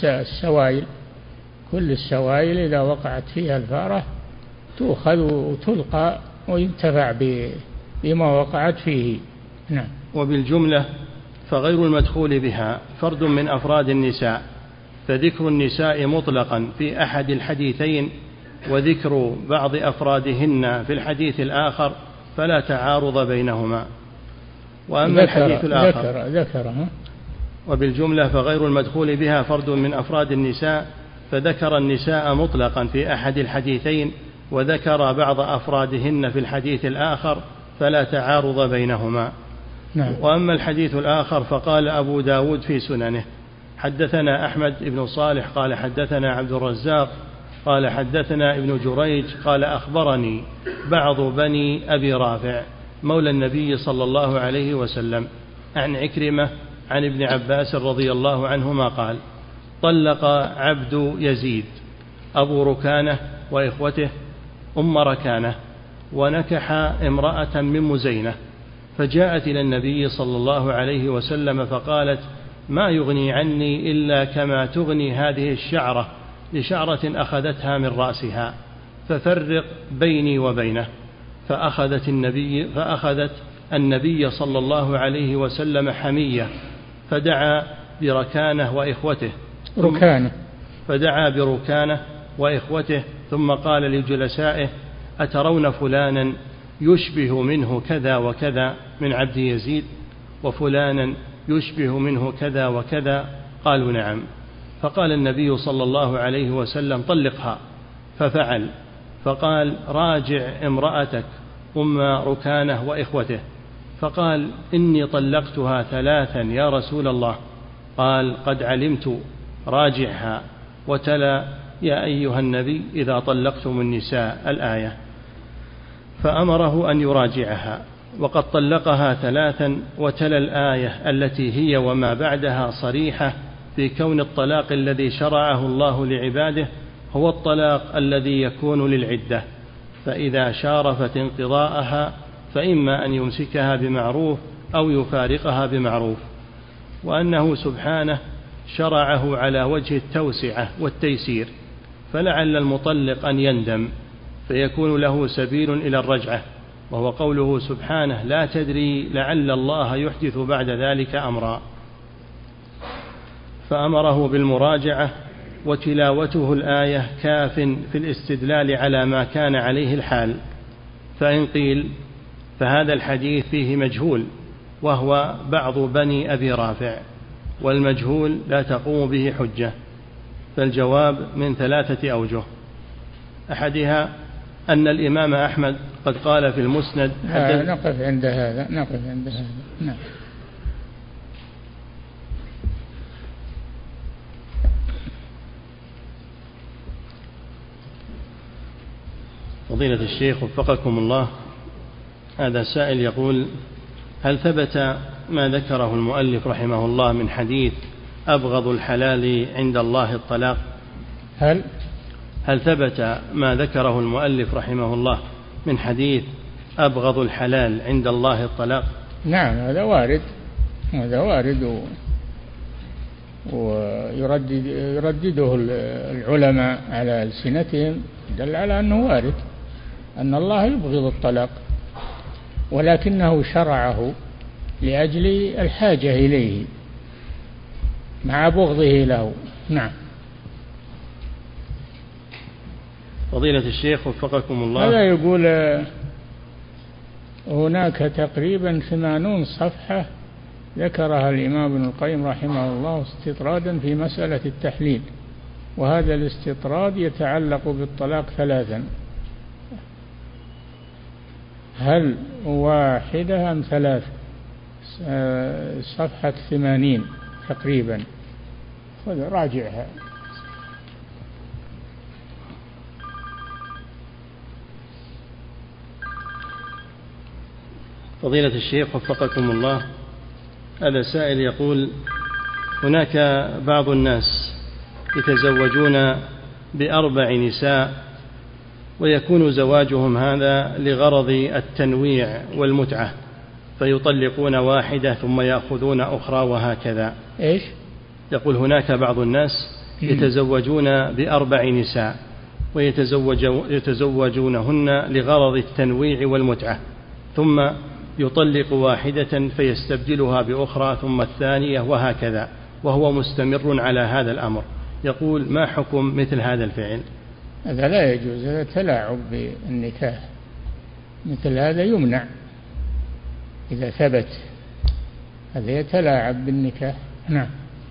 السوائل إذا وقعت فيها الفأرة تؤخذ وتلقى وينتفع بما وقعت فيه. نعم. وبالجملة فغير المدخول بها فرد من أفراد النساء، فذكر النساء مطلقا في أحد الحديثين وذكر بعض أفرادهن في الحديث الآخر فلا تعارض بينهما. وأما الحديث الآخر ذكر وبالجملة فغير المدخول بها فرد من أفراد النساء، فذكر النساء مطلقا في أحد الحديثين وذكر بعض أفرادهن في الحديث الآخر فلا تعارض بينهما. نعم. وأما الحديث الآخر فقال أبو داود في سننه: حدثنا أحمد بن صالح قال حدثنا عبد الرزاق قال حدثنا ابن جريج قال أخبرني بعض بني أبي رافع مولى النبي صلى الله عليه وسلم عن عكرمة عن ابن عباس رضي الله عنهما قال: طلق عبد يزيد أبو ركانة وإخوته أم ركانة، ونكح امرأة من مزينة، فجاءت إلى النبي صلى الله عليه وسلم فقالت: ما يغني عني إلا كما تغني هذه الشعرة لشعرة أخذتها من رأسها، ففرق بيني وبينه. فأخذت النبي صلى الله عليه وسلم حمية فدعا بركانة وإخوته ثم قال لجلسائه: أترون فلانا يشبه منه كذا وكذا من عبد يزيد، وفلانا يشبه منه كذا وكذا؟ قالوا: نعم. فقال النبي صلى الله عليه وسلم: طلقها. ففعل، فقال: راجع امرأتك أم ركانة وإخوته. فقال: إني طلقتها 3 يا رسول الله. قال: قد علمت، راجعها. وتلا: يا أيها النبي إذا طلقتم النساء الآية. فأمره أن يراجعها، وقد طلقها 3، وتلا الآية التي هي وما بعدها صريحة في كون الطلاق الذي شرعه الله لعباده هو الطلاق الذي يكون للعدة، فإذا شارفت انقضاءها فإما أن يمسكها بمعروف أو يفارقها بمعروف، وأنه سبحانه شرعه على وجه التوسعة والتيسير، فلعل المطلق أن يندم فيكون له سبيل إلى الرجعة، وهو قوله سبحانه: لا تدري لعل الله يحدث بعد ذلك أمرا. فأمره بالمراجعة، وتلاوته الآية كاف في الاستدلال على ما كان عليه الحال. فإن قيل فهذا الحديث فيه مجهول وهو بعض بني أبي رافع، والمجهول لا تقوم به حجة. فالجواب من 3 أوجه: أحدها أن الإمام أحمد قد قال في المسند نقف عند هذا. نعم. فضيلة الشيخ وفقكم الله، هذا سائل يقول: هل ثبت ما ذكره المؤلف رحمه الله من حديث أبغض الحلال عند الله الطلاق؟ هل ثبت ما ذكره المؤلف رحمه الله من حديث أبغض الحلال عند الله الطلاق؟ نعم، هذا وارد ويردده العلماء على ألسنتهم، دل على أنه وارد أن الله يبغض الطلاق، ولكنه شرعه لأجل الحاجة إليه مع بغضه له. نعم. فضيلة الشيخ وفقكم الله، هذا يقول هناك تقريبا 80 صفحة ذكرها الإمام ابن القيم رحمه الله استطرادا في مسألة التحليل، وهذا الاستطراد يتعلق بالطلاق 3: هل واحدة أم 3؟ صفحة 80 تقريبا، راجعها. فضيلة الشيخ وفقكم الله، هذا سائل يقول: هناك بعض الناس يتزوجون ب4 نساء، ويكون زواجهم هذا لغرض التنويع والمتعة، فيطلقون واحدة ثم يأخذون أخرى وهكذا. إيش؟ يقول: هناك بعض الناس يتزوجون ب4 نساء ويتزوجونهن لغرض التنويع والمتعة، ثم يطلق واحدة فيستبدلها بأخرى ثم الثانية وهكذا، وهو مستمر على هذا الأمر. يقول: ما حكم مثل هذا الفعل؟ هذا لا يجوز، هذا تلاعب بالنكاح، مثل هذا يمنع إذا ثبت، هذا يتلاعب بالنكاح. نعم.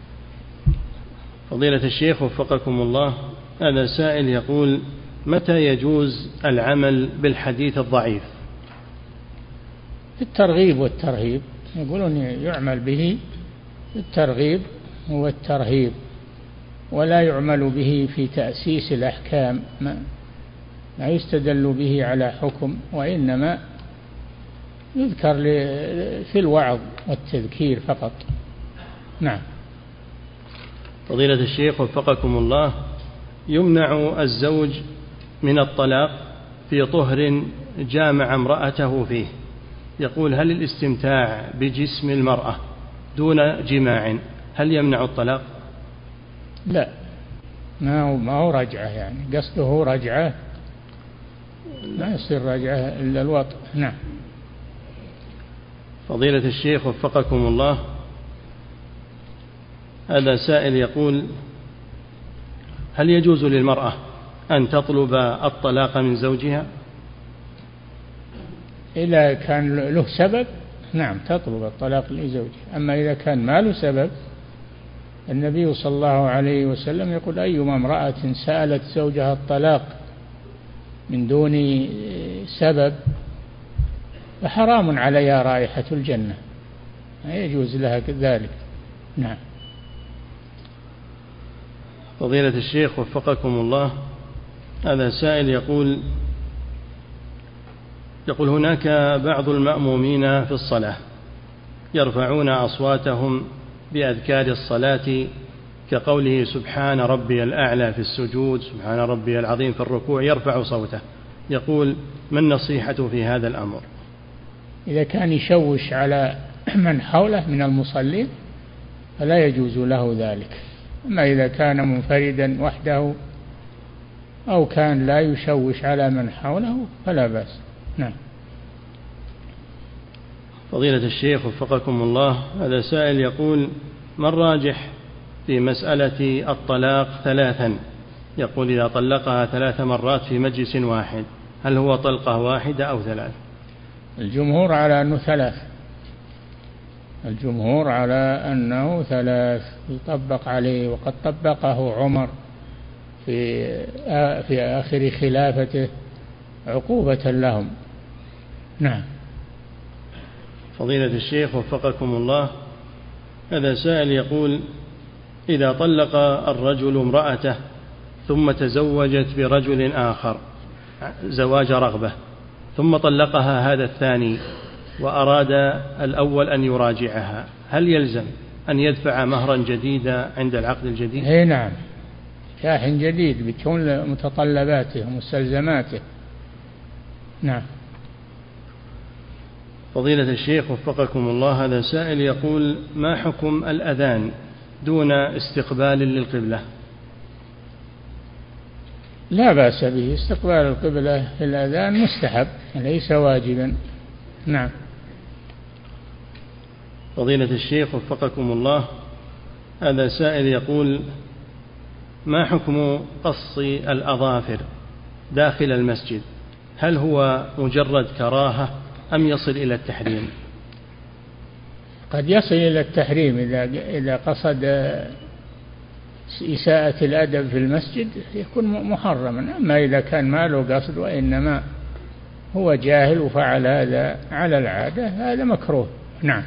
فضيلة الشيخ وفقكم الله، هذا سائل يقول: متى يجوز العمل بالحديث الضعيف؟ في الترغيب والترهيب، يقولون يعمل به في الترغيب والترهيب، ولا يعمل به في تأسيس الأحكام، ما يستدل به على حكم، وإنما يذكر في الوعظ والتذكير فقط. نعم. فضيلة الشيخ وفقكم الله، يمنع الزوج من الطلاق في طهر جامع امرأته فيه. يقول: هل الاستمتاع بجسم المرأة دون جماع هل يمنع الطلاق؟ لا، ما هو رجعة، يعني قصده رجعة، لا يصير رجعة إلا الوطء. نعم. فضيلة الشيخ وفقكم الله، هذا سائل يقول: هل يجوز للمرأة أن تطلب الطلاق من زوجها؟ إذا كان له سبب نعم تطلب الطلاق لزوجها، أما إذا كان ما له سبب، النبي صلى الله عليه وسلم يقول: أيما امرأة سألت زوجها الطلاق من دون سبب فحرام عليها رائحة الجنة، لا يجوز لها ذلك. نعم. فضيلة الشيخ وفقكم الله، هذا سائل يقول هناك بعض المأمومين في الصلاة يرفعون أصواتهم بأذكار الصلاة كقوله سبحان ربي الأعلى في السجود، سبحان ربي العظيم في الركوع، يرفع صوته. يقول ما النصيحة في هذا الأمر؟ إذا كان يشوش على من حوله من المصلين فلا يجوز له ذلك، أما إذا كان منفردا وحده أو كان لا يشوش على من حوله فلا بأس. نعم. فضيلة الشيخ وفقكم الله، هذا سائل يقول ما الراجح في مسألة الطلاق 3؟ يقول إذا طلقها 3 مرات في مجلس واحد هل هو طلقة واحدة أو 3؟ الجمهور على أنه 3، الجمهور على أنه 3 يطبق عليه، وقد طبقه عمر في آخر خلافته عقوبة لهم. نعم. فضيلة الشيخ وفقكم الله، هذا سائل يقول إذا طلق الرجل امرأته ثم تزوجت برجل آخر زواج رغبة ثم طلقها هذا الثاني وأراد الأول أن يراجعها، هل يلزم أن يدفع مهرا جديدا عند العقد الجديد؟ اي نعم، نكاح جديد بكل متطلباته ومستلزماته. نعم. فضيلة الشيخ وفقكم الله، هذا سائل يقول ما حكم الأذان دون استقبال للقبلة؟ لا بأس به، استقبال القبلة في الأذان مستحب ليس واجبا. نعم. فضيلة الشيخ وفقكم الله، هذا سائل يقول ما حكم قص الأظافر داخل المسجد؟ هل هو مجرد كراهة أم يصل إلى التحريم؟ قد يصل إلى التحريم إذا قصد إساءة الأدب في المسجد يكون محرما، أما إذا كان ما له قصد وإنما هو جاهل وفعل هذا على العادة هذا مكروه. نعم.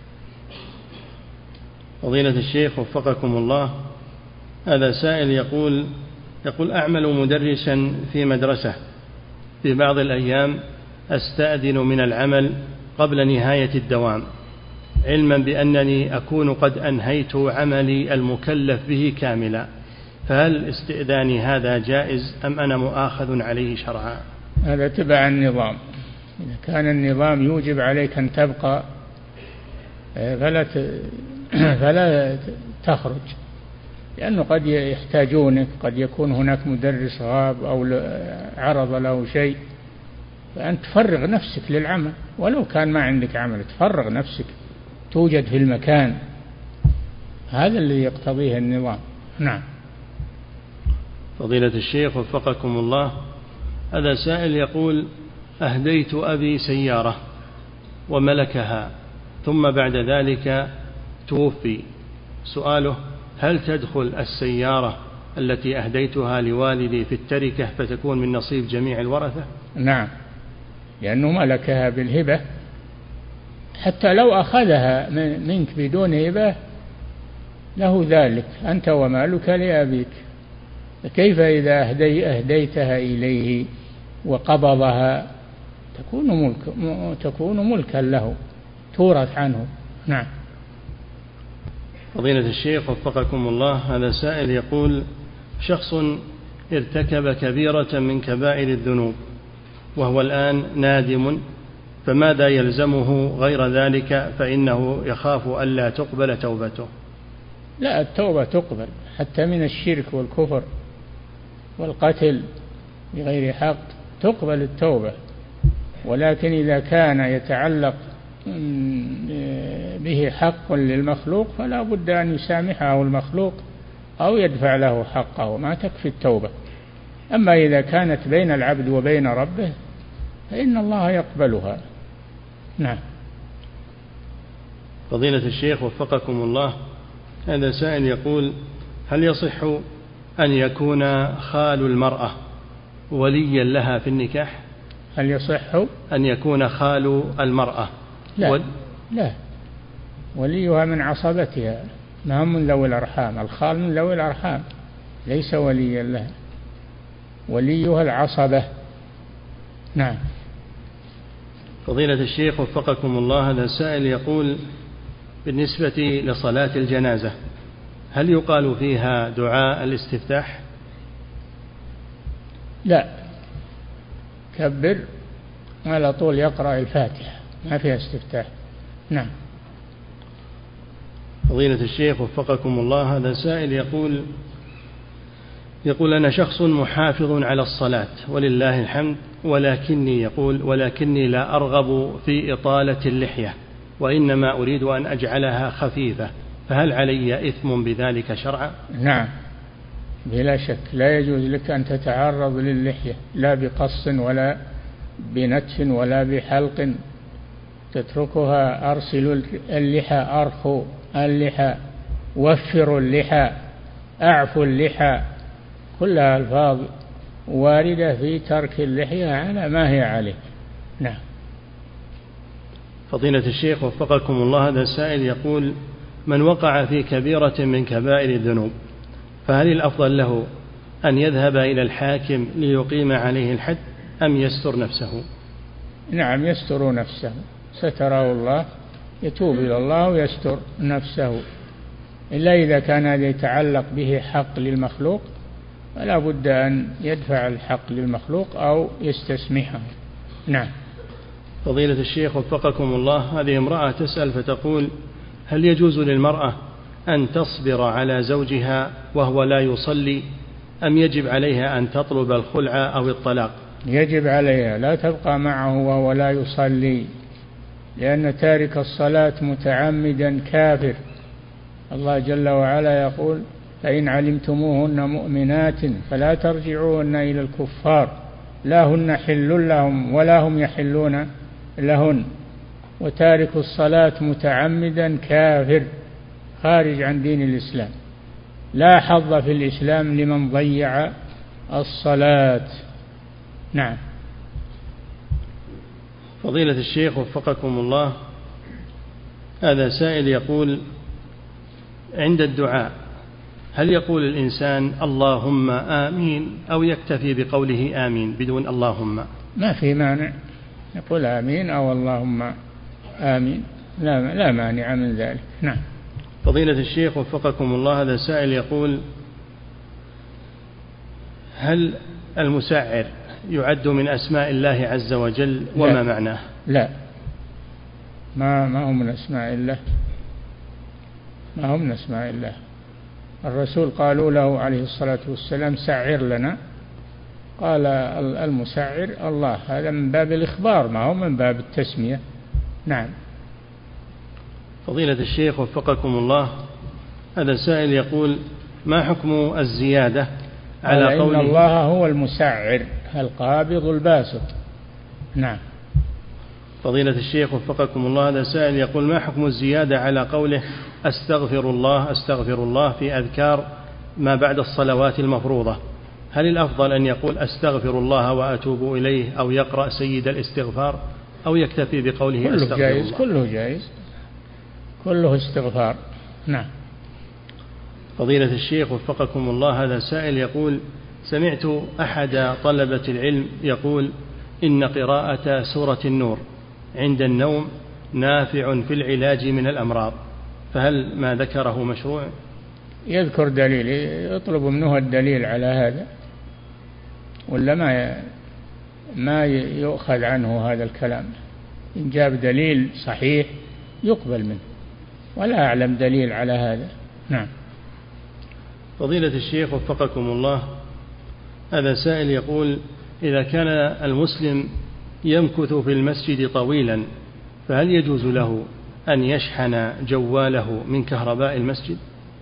فضيلة الشيخ وفقكم الله، هذا سائل يقول أعمل مدرسا في مدرسة، في بعض الأيام أستأذن من العمل قبل نهاية الدوام علما بأنني أكون قد أنهيت عملي المكلف به كاملا، فهل استئذاني هذا جائز أم أنا مؤاخذ عليه شرعا؟ هذا تبع النظام، إذا كان النظام يوجب عليك أن تبقى فلا تخرج، لأنه قد يحتاجونك، قد يكون هناك مدرس غاب أو عرض له شيء، فأنت تفرغ نفسك للعمل ولو كان ما عندك عمل، تفرغ نفسك توجد في المكان، هذا اللي يقتضيه النظام. نعم. فضيلة الشيخ وفقكم الله، هذا سائل يقول أهديت أبي سيارة وملكها ثم بعد ذلك توفي، سؤاله هل تدخل السيارة التي أهديتها لوالدي في التركة فتكون من نصيب جميع الورثة؟ نعم، لأنه ملكها بالهبة، حتى لو أخذها منك بدون هبة له ذلك، أنت ومالك لأبيك، كيف إذا أهديتها إليه وقبضها تكون ملكا له تورث عنه. نعم. فضيلة الشيخ وفقكم الله، هذا سائل يقول شخص ارتكب كبيرة من كبائر الذنوب وهو الآن نادم، فماذا يلزمه غير ذلك فإنه يخاف ألا تقبل توبته؟ لا، التوبة تقبل حتى من الشرك والكفر والقتل بغير حق، تقبل التوبة، ولكن إذا كان يتعلق به حق للمخلوق فلا بد أن يسامحه المخلوق أو يدفع له حقه، ما تكفي التوبة. أما إذا كانت بين العبد وبين ربه فإن الله يقبلها. نعم. فضيلة الشيخ وفقكم الله، هذا سائل يقول هل يصح أن يكون خال المرأة وليا لها في النكاح؟ هل يصح أن يكون خال المرأة؟ لا لا، وليها من عصبتها، ما هم من ذوي الأرحام. الخال من ذوي الأرحام، ليس وليا لها، وليها العصبة. نعم. فضيلة الشيخ وفقكم الله، هذا سائل يقول بالنسبة لصلاة الجنازة هل يقال فيها دعاء الاستفتاح؟ لا، كبر على طول يقرأ الفاتحة، ما فيها استفتاح. نعم. فضيلة الشيخ وفقكم الله، هذا سائل يقول أنا شخص محافظ على الصلاة ولله الحمد، ولكني لا أرغب في إطالة اللحية، وإنما أريد أن أجعلها خفيفة، فهل علي إثم بذلك شرعا؟ نعم بلا شك، لا يجوز لك أن تتعرض للحية، لا بقص ولا بنتف ولا بحلق، تتركها. أرسلوا اللحى، أرخوا اللحى، وفروا اللحى، أعفوا اللحى، كلها ألفاظ واردة في ترك اللحية على ما هي عليه. نعم. فضيلة الشيخ وفقكم الله، هذا سائل يقول من وقع في كبيرة من كبائر الذنوب فهل الأفضل له أن يذهب إلى الحاكم ليقيم عليه الحد أم يستر نفسه؟ نعم، يستر نفسه، ستره الله، يتوب إلى الله ويستر نفسه، إلا إذا كان هذا يتعلق به حق للمخلوق فلا بد أن يدفع الحق للمخلوق أو يستسمحه. نعم. فضيلة الشيخ وفقكم الله، هذه امرأة تسأل فتقول هل يجوز للمرأة أن تصبر على زوجها وهو لا يصلي أم يجب عليها أن تطلب الخلع أو الطلاق؟ يجب عليها، لا تبقى معه وهو لا يصلي، لأن تارك الصلاة متعمدا كافر. الله جل وعلا يقول فإن علمتموهن مؤمنات فلا ترجعوهن إلى الكفار، لا هن حل لهم ولا هم يحلون لهن، وتارك الصلاة متعمدا كافر خارج عن دين الإسلام، لا حظ في الإسلام لمن ضيع الصلاة. نعم. فضيلة الشيخ وفقكم الله، هذا سائل يقول عند الدعاء هل يقول الإنسان اللهم آمين أو يكتفي بقوله آمين بدون اللهم؟ ما في مانع، يقول آمين أو اللهم آمين، لا مانع من ذلك. نعم. فضيلة الشيخ وفقكم الله، هذا سائل يقول هل المسعر يعد من أسماء الله عز وجل وما معناه؟ لا، ما هو من أسماء الله، ما هو من أسماء الله. الرسول قالوا له عليه الصلاة والسلام سعر لنا، قال المسعر الله، هذا من باب الإخبار ما هو من باب التسمية. نعم. فضيلة الشيخ وفقكم الله، هذا سائل يقول ما حكم الزيادة على قوله إن الله هو المسعر القابض الباسط؟ نعم. فضيلة الشيخ وفقكم الله، هذا سائل يقول ما حكم الزيادة على قوله أستغفر الله أستغفر الله في أذكار ما بعد الصلوات المفروضة؟ هل الأفضل أن يقول أستغفر الله وأتوب إليه أو يقرأ سيد الاستغفار أو يكتفي بقوله أستغفر جائز الله؟ كله جائز، كله استغفار. نعم. فضيلة الشيخ وفقكم الله، هذا سائل يقول سمعت أحد طلبة العلم يقول إن قراءة سورة النور عند النوم نافع في العلاج من الأمراض، فهل ما ذكره مشروع؟ يذكر دليل، يطلب منه الدليل على هذا، ولا ما يؤخذ عنه هذا الكلام. إن جاب دليل صحيح يقبل منه، ولا أعلم دليل على هذا. نعم. فضيلة الشيخ وفقكم الله، هذا سائل يقول إذا كان المسلم يمكث في المسجد طويلا فهل يجوز له أن يشحن جواله من كهرباء المسجد؟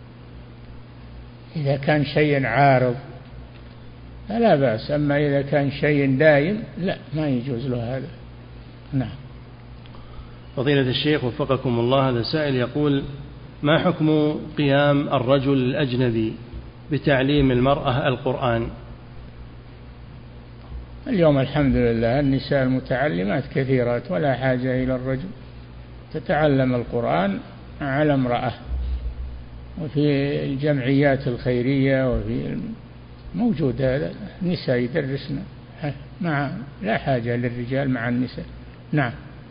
إذا كان شيء عارض فلا بأس، أما إذا كان شيء دائم لا، ما يجوز له هذا. نعم. فضيلة الشيخ وفقكم الله، هذا سائل يقول ما حكم قيام الرجل الأجنبي بتعليم المرأة القرآن؟ اليوم الحمد لله النساء المتعلمات كثيرات ولا حاجة إلى الرجل، تتعلم القرآن على امرأة، وفي الجمعيات الخيرية وفي موجود هذا، النساء يدرسن لا حاجة للرجال مع النساء. نعم.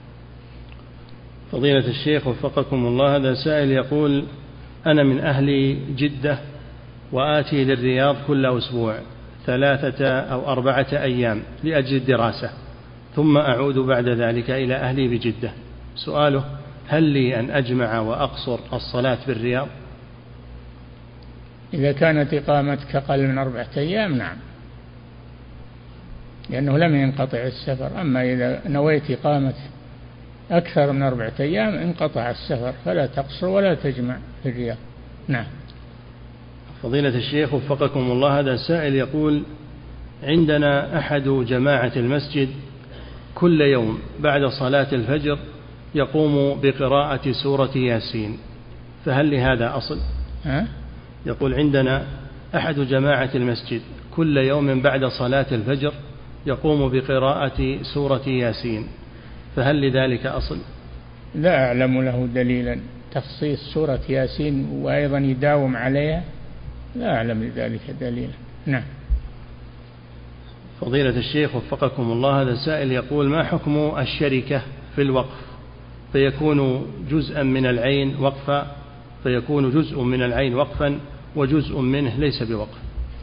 فضيلة الشيخ وفقكم الله، هذا سائل يقول: أنا من أهل جدة وآتي للرياض كل أسبوع 3 أو 4 أيام لأجل الدراسة، ثم أعود بعد ذلك إلى أهلي بجدة. سؤاله: هل لي أن أجمع وأقصر الصلاة بالرياض؟ إذا كانت إقامتك أقل من 4 أيام نعم، لأنه لم ينقطع السفر. أما إذا نويت إقامة أكثر من 4 أيام انقطع السفر، فلا تقصر ولا تجمع في الرياض. نعم. فضيلة الشيخ وفقكم الله، هذا سائل يقول: عندنا أحد جماعة المسجد كل يوم بعد صلاة الفجر يقوم بقراءة سورة ياسين، فهل لهذا أصل؟ يقول: عندنا أحد جماعة المسجد كل يوم بعد صلاة الفجر يقوم بقراءة سورة ياسين، فهل لذلك أصل؟ لا أعلم له دليلا تخصيص سورة ياسين وأيضا يداوم عليها، لا أعلم لذلك دليلا. نعم. فضيلة الشيخ وفقكم الله، هذا سائل يقول: ما حكم الشركة في الوقف، فيكون جزءا من العين وقفا، فيكون جزء من العين وقفا وجزء منه ليس بوقف؟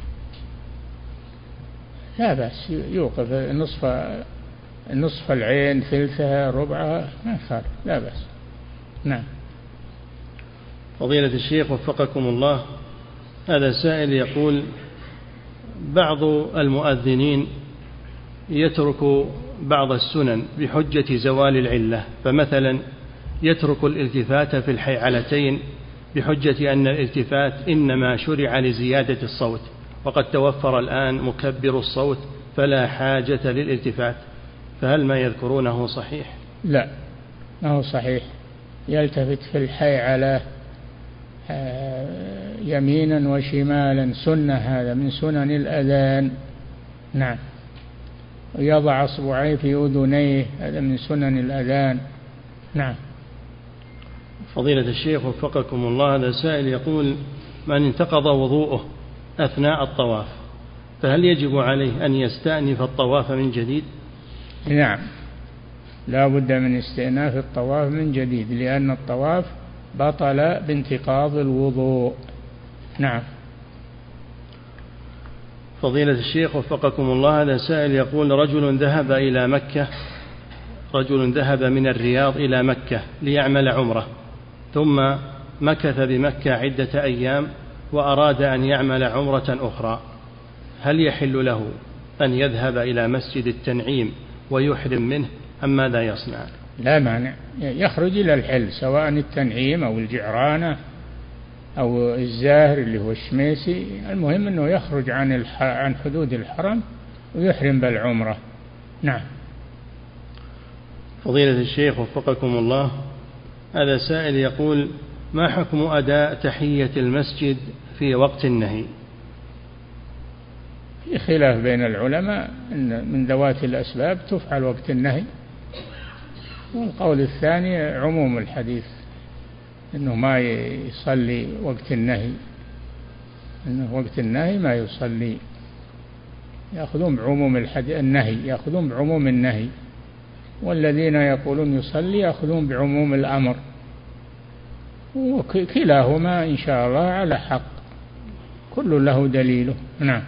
لا بأس، يوقف نصف العين، ثلثها، ربعها، ما فرق، لا بأس. نعم. فضيلة الشيخ وفقكم الله، هذا سائل يقول: بعض المؤذنين يترك بعض السنن بحجة زوال العلة، فمثلا يترك الالتفات في الحيعلتين بحجة أن الالتفات إنما شرع لزيادة الصوت، وقد توفر الآن مكبر الصوت فلا حاجة للالتفات، فهل ما يذكرونه صحيح؟ لا، ما هو صحيح. يلتفت في الحيعلة يمينا وشمالا سنة، هذا من سنن الأذان. نعم. ويضع أصبعيه في أذنيه، هذا من سنن الأذان. نعم. فضيلة الشيخ وفقكم الله، هذا سائل يقول: من انتقض وضوءه أثناء الطواف، فهل يجب عليه أن يستأنف الطواف من جديد؟ نعم، لا بد من استئناف الطواف من جديد، لأن الطواف بطل بانتقاض الوضوء. نعم. فضيلة الشيخ وفقكم الله، هذا سائل يقول: رجل ذهب من الرياض إلى مكة ليعمل عمرة، ثم مكث بمكة عدة أيام وأراد أن يعمل عمرة أخرى، هل يحل له أن يذهب إلى مسجد التنعيم ويحرم منه أم ماذا يصنع؟ لا مانع، يخرج إلى الحل، سواء التنعيم أو الجعرانة أو الزاهر اللي هو الشميسي، المهم أنه يخرج عن حدود الحرم ويحرم بالعمرة. نعم. فضيلة الشيخ وفقكم الله، هذا سائل يقول: ما حكم أداء تحية المسجد في وقت النهي؟ في خلاف بين العلماء أن من ذوات الأسباب تفعل وقت النهي، والقول الثاني عموم الحديث أنه ما يصلي وقت النهي، أنه وقت النهي ما يصلي، يأخذون بعموم النهي، يأخذون بعموم النهي، والذين يقولون يصلي يأخذون بعموم الأمر، وكلاهما إن شاء الله على حق، كل له دليله. نعم.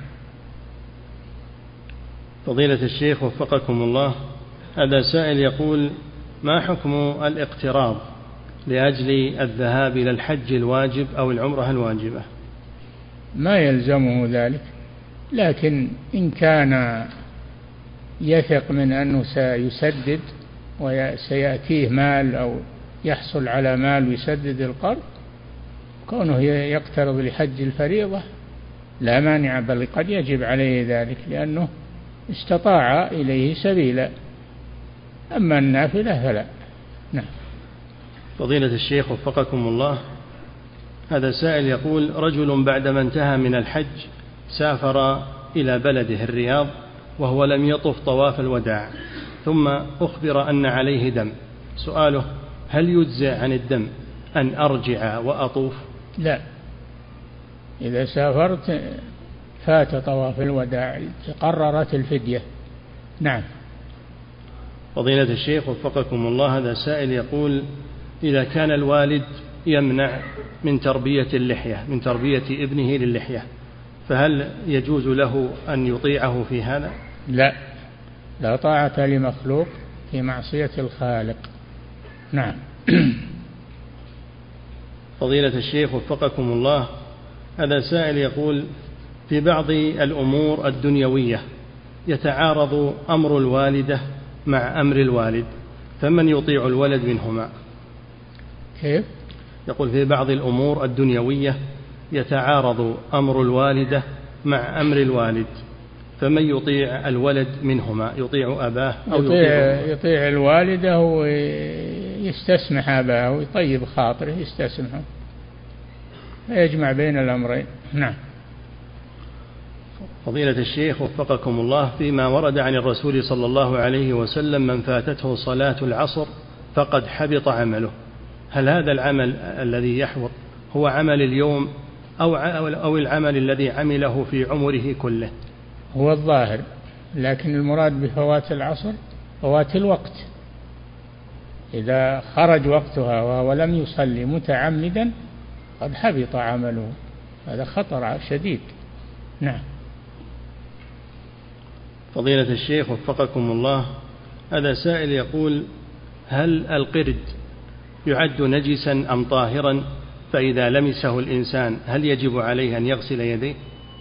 فضيلة الشيخ وفقكم الله، هذا سائل يقول: ما حكم الاقتراض لأجل الذهاب إلى الحج الواجب أو العمرة الواجبة؟ ما يلزمه ذلك، لكن إن كان يثق من أنه سيسدد وسيأتيه مال أو يحصل على مال ويسدد القرض، كونه يقترض لحج الفريضة لا مانع، بل قد يجب عليه ذلك لأنه استطاع إليه سبيلا، أما النافلة فلا. نعم. فضيلة الشيخ وفقكم الله، هذا سائل يقول: رجل بعدما انتهى من الحج سافر إلى بلده الرياض وهو لم يطف طواف الوداع ثم أخبر أن عليه دم، سؤاله: هل يجزئ عن الدم أن أرجع وأطوف؟ لا، إذا سافرت فات طواف الوداع قررت الفدية. نعم. فضيلة الشيخ وفقكم الله، هذا سائل يقول: إذا كان الوالد يمنع من تربية اللحية، من تربية ابنه للحية، فهل يجوز له أن يطيعه في هذا؟ لا، لا طاعة لمخلوق في معصية الخالق. نعم. فضيلة الشيخ وفقكم الله، هذا سائل يقول: في بعض الأمور الدنيوية يتعارض أمر الوالدة مع أمر الوالد، فمن يطيع الولد منهما؟ كيف؟ يقول: في بعض الأمور الدنيوية يتعارض أمر الوالدة مع أمر الوالد، فمن يطيع الولد منهما؟ يطيع أباه أو يطيع الوالدة ويستسمح أباه ويطيب خاطره يستسمحه، يجمع بين الأمرين. نعم. فضيلة الشيخ وفقكم الله، فيما ورد عن الرسول صلى الله عليه وسلم: من فاتته صلاة العصر فقد حبط عمله، هل هذا العمل الذي يحبط هو عمل اليوم أو العمل الذي عمله في عمره كله؟ هو الظاهر، لكن المراد بفوات العصر فوات الوقت، إذا خرج وقتها وهو لم يصلي متعمدا قد حبط عمله، هذا خطر شديد. نعم. فضيلة الشيخ وفقكم الله، هذا سائل يقول: هل القرد يعد نجسا أم طاهرا؟ فإذا لمسه الإنسان هل يجب عليه أن يغسل يديه؟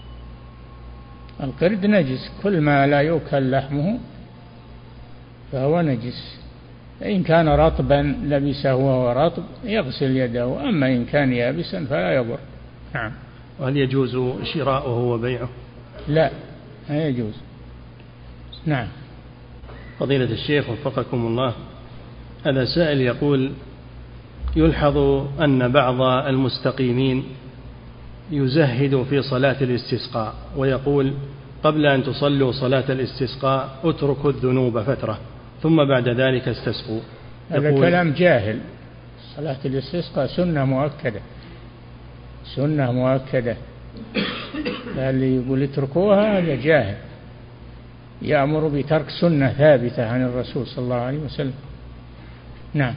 القرد نجس، كل ما لا يؤكل لحمه فهو نجس، إن كان رطبا لمسه وهو رطب يغسل يده، أما إن كان يابسا فلا يضر. نعم. وهل يجوز شراؤه وبيعه؟ لا، لا يجوز. نعم. فضيلة الشيخ وفقكم الله، هذا سائل يقول: يلحظ أن بعض المستقيمين يزهد في صلاة الاستسقاء، ويقول: قبل أن تصلوا صلاة الاستسقاء اتركوا الذنوب فترة ثم بعد ذلك استسقوا. هذا كلام جاهل. صلاة الاستسقاء سنة مؤكدة، سنة مؤكدة، اللي يقول اتركوها هذا جاهل، يأمر بترك سنة ثابتة عن الرسول صلى الله عليه وسلم. نعم.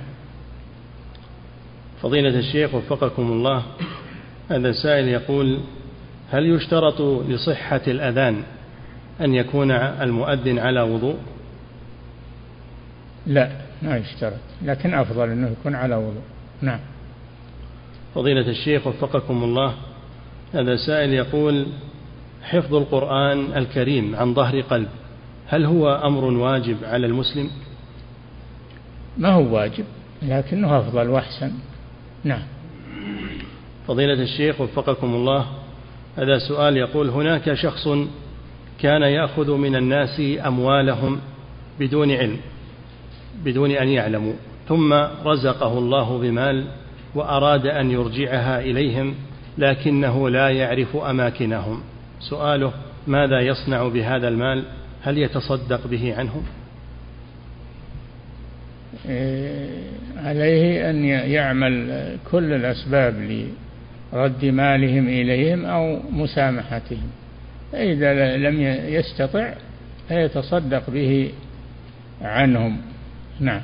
فضيلة الشيخ وفقكم الله، هذا سائل يقول: هل يشترط لصحة الأذان أن يكون المؤذن على وضوء؟ لا، ما يشترط، لكن أفضل أنه يكون على وضوء. نعم. فضيلة الشيخ وفقكم الله، هذا سائل يقول: حفظ القرآن الكريم عن ظهر قلب هل هو أمر واجب على المسلم؟ ما هو واجب، لكنه أفضل وأحسن. نعم. فضيلة الشيخ وفقكم الله، هذا سؤال يقول: هناك شخص كان يأخذ من الناس أموالهم بدون علم، بدون أن يعلموا، ثم رزقه الله بمال وأراد أن يرجعها إليهم لكنه لا يعرف أماكنهم، سؤاله: ماذا يصنع بهذا المال؟ هل يتصدق به عنهم؟ عليه أن يعمل كل الأسباب لرد مالهم إليهم أو مسامحتهم، فإذا لم يستطع فيتصدق به عنهم. نعم.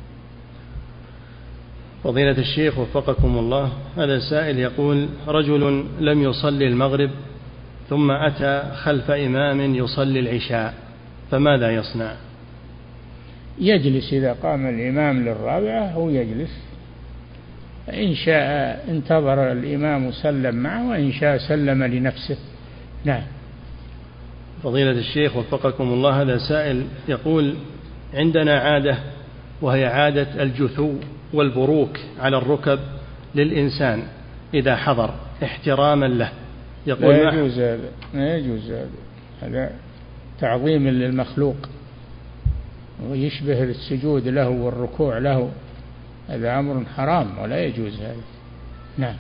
فضيلة الشيخ وفقكم الله، هذا سائل يقول: رجل لم يصلي المغرب ثم أتى خلف إمام يصلي العشاء، فماذا يصنع؟ يجلس إذا قام الإمام للرابعة هو يجلس، إن شاء انتظر الإمام وسلم معه، وإن شاء سلم لنفسه. نعم. فضيلة الشيخ وفقكم الله، هذا سائل يقول: عندنا عادة وهي عادة الجثو والبروك على الركب للإنسان إذا حضر احتراما له، يقول: لا يجوز هذا، لا يجوز هذا تعظيم للمخلوق ويشبه السجود له والركوع له، هذا أمر حرام ولا يجوز هذا. نعم.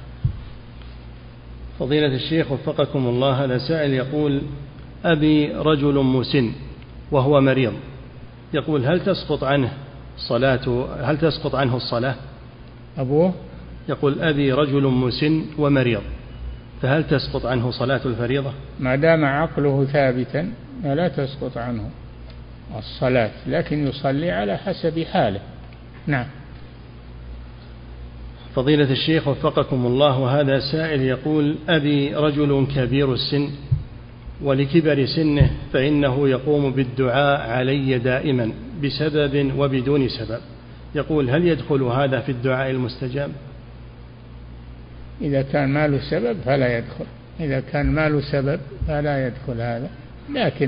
فضيلة الشيخ وفقكم الله، هذا سائل يقول: أبي رجل مسن وهو مريض، يقول هل تسقط عنه الصلاة؟ أبوه يقول أبي رجل مسن ومريض، فهل تسقط عنه صلاة الفريضة؟ ما دام عقله ثابتا لا تسقط عنه الصلاة، لكن يصلي على حسب حاله. نعم. فضيلة الشيخ وفقكم الله، وهذا سائل يقول أبي رجل كبير السن ولكبر سنه فإنه يقوم بالدعاء علي دائما بسبب وبدون سبب، يقول هل يدخل هذا في الدعاء المستجاب؟ إذا كان ما له سبب فلا يدخل، إذا كان ما له سبب فلا يدخل هذا، لكن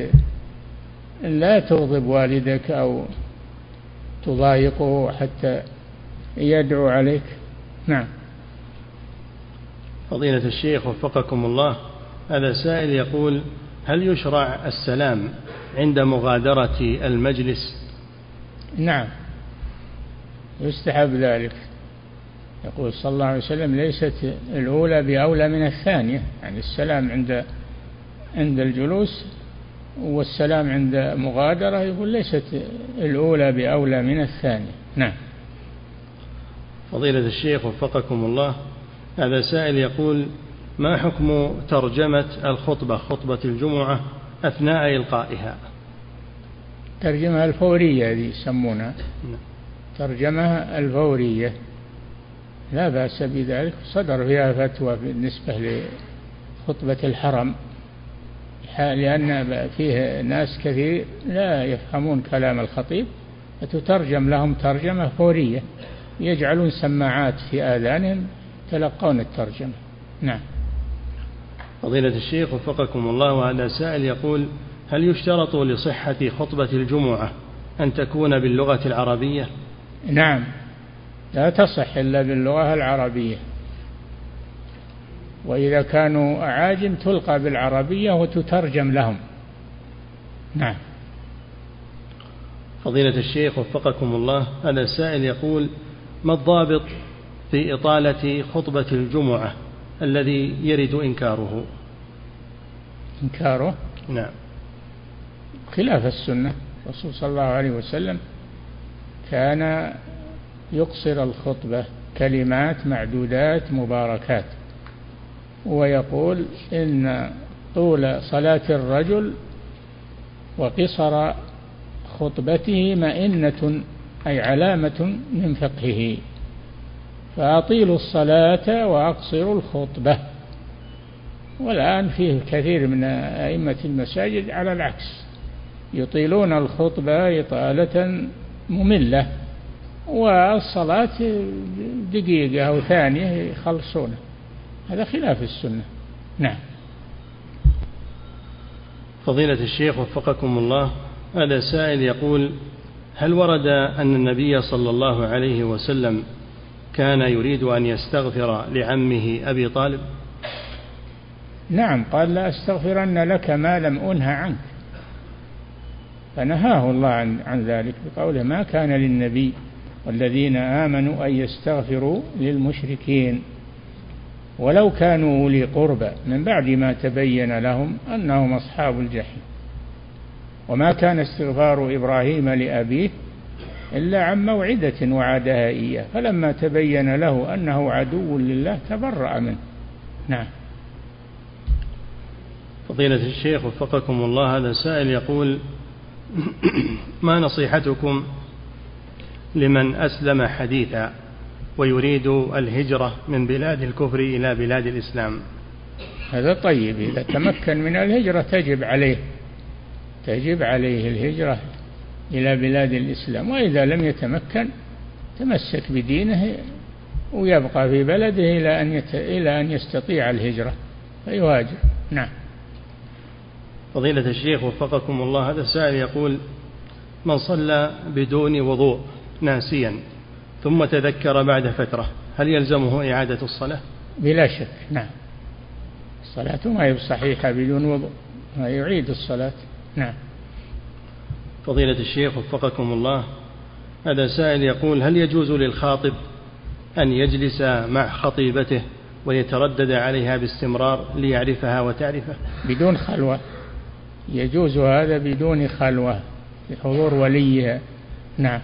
لا تغضب والدك أو تضايقه حتى يدعو عليك. نعم. فضيلة الشيخ وفقكم الله، هذا سائل يقول هل يشرع السلام عند مغادرة المجلس؟ نعم، يستحب ذلك. يقول صلى الله عليه وسلم ليست الأولى بأولى من الثانية، يعني السلام عند الجلوس والسلام عند مغادرة، يقول ليست الأولى بأولى من الثانية. نعم. فضيلة الشيخ وفقكم الله، هذا سائل يقول ما حكم ترجمة الخطبة، خطبة الجمعة، أثناء إلقائها؟ ترجمة الفورية هذه يسمونها، ترجمة الفورية لا بأس بذلك، صدر فيها فتوى بالنسبة لخطبة الحرم، لأن فيه ناس كثير لا يفهمون كلام الخطيب، فتترجم لهم ترجمة فورية، يجعلون سماعات في آذانهم تلقون الترجمة. نعم. فضيلة الشيخ وفقكم الله، وهذا سائل يقول هل يشترط لصحة خطبة الجمعة أن تكون باللغة العربية؟ نعم، لا تصح إلا باللغة العربية، وإذا كانوا أعاجم تلقى بالعربية وتترجم لهم. نعم. فضيلة الشيخ وفقكم الله، هذا السائل يقول ما الضابط في إطالة خطبة الجمعة الذي يرد إنكاره؟ إنكاره؟ نعم. خلاف السنة، الرسول صلى الله عليه وسلم كان يقصر الخطبة كلمات معدودات مباركات، ويقول إن طول صلاة الرجل وقصر خطبته مئنة، أي علامة من فقهه، فأطيلوا الصلاة وأقصروا الخطبة. والآن فيه كثير من أئمة المساجد على العكس، يطيلون الخطبة إطالة مملة، والصلاة دقيقة أو ثانية يخلصونه، هذا خلاف السنة. نعم. فضيلة الشيخ وفقكم الله، هذا سائل يقول هل ورد أن النبي صلى الله عليه وسلم كان يريد أن يستغفر لعمه أبي طالب؟ نعم، قال لا أستغفرن لك ما لم أنه عنك، فنهاه الله عن ذلك بقوله ما كان للنبي والذين آمنوا أن يستغفروا للمشركين ولو كانوا أولي قربى من بعد ما تبين لهم أنهم أصحاب الجحيم. وما كان استغفار إبراهيم لأبيه إلا عن موعدة وعدها إياه، فلما تبين له أنه عدو لله تبرأ منه. نعم. فضيلة الشيخ وفقكم الله، هذا سائل يقول ما نصيحتكم لمن أسلم حديثا ويريد الهجرة من بلاد الكفر إلى بلاد الإسلام؟ هذا طيب، إذا تمكن من الهجرة تجب عليه الهجرة إلى بلاد الإسلام، وإذا لم يتمكن تمسك بدينه ويبقى في بلده إلى أن يستطيع الهجرة فيهاجر. نعم. فضيلة الشيخ وفقكم الله، هذا السائل يقول من صلى بدون وضوء ناسيا ثم تذكر بعد فترة هل يلزمه إعادة الصلاة؟ بلا شك. نعم، الصلاة ما هي صحيحة بدون وضوء، يعيد الصلاة. نعم. فضيلة الشيخ وفقكم الله، هذا سائل يقول هل يجوز للخاطب أن يجلس مع خطيبته ويتردد عليها باستمرار ليعرفها وتعرفه؟ بدون خلوة، يجوز هذا بدون خلوة بحضور وليها. نعم.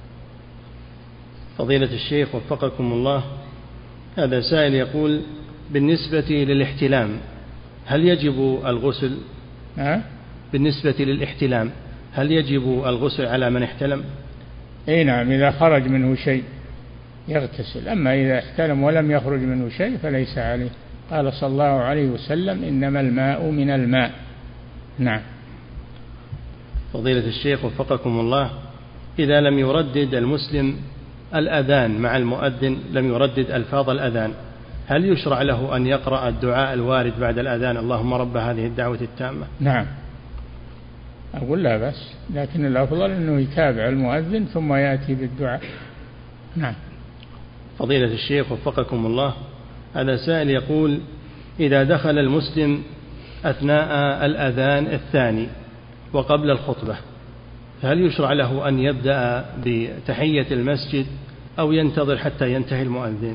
فضيلة الشيخ وفقكم الله، هذا سائل يقول بالنسبة للاحتلام هل يجب الغسل؟ بالنسبة للاحتلام هل يجب الغسل على من احتلم؟ اي نعم، إذا خرج منه شيء يغتسل، أما إذا احتلم ولم يخرج منه شيء فليس عليه. قال صلى الله عليه وسلم إنما الماء من الماء. نعم. فضيلة الشيخ وفقكم الله، إذا لم يردد المسلم الأذان مع المؤذن، لم يردد ألفاظ الأذان، هل يشرع له أن يقرأ الدعاء الوارد بعد الأذان اللهم رب هذه الدعوة التامة؟ نعم، أقول لا بس، لكن الأفضل أنه يتابع المؤذن ثم يأتي بالدعاء. نعم. فضيلة الشيخ وفقكم الله، هذا سائل يقول إذا دخل المسلم أثناء الأذان الثاني وقبل الخطبة فهل يشرع له أن يبدأ بتحية المسجد أو ينتظر حتى ينتهي المؤذن؟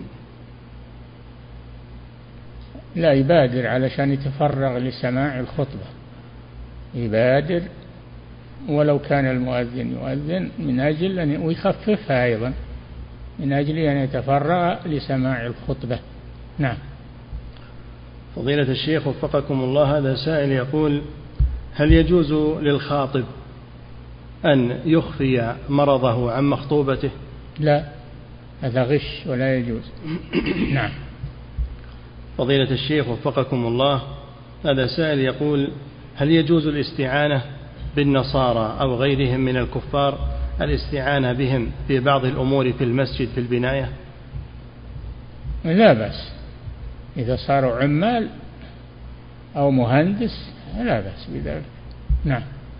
لا، يبادر علشان يتفرغ لسماع الخطبة، يبادر ولو كان المؤذن يؤذن من أجل أن ويخففها أيضا من أجل أن يتفرغ لسماع الخطبة. نعم. فضيلة الشيخ وفقكم الله، هذا سائل يقول هل يجوز للخاطب أن يخفي مرضه عن مخطوبته؟ لا، هذا غش ولا يجوز. نعم. فضيلة الشيخ وفقكم الله، هذا سائل يقول هل يجوز الاستعانة بالنصارى أو غيرهم من الكفار، الاستعانة بهم في بعض الأمور في المسجد في البناية؟ لا بأس، إذا صاروا عمال أو مهندس لا بأس بذلك. نعم.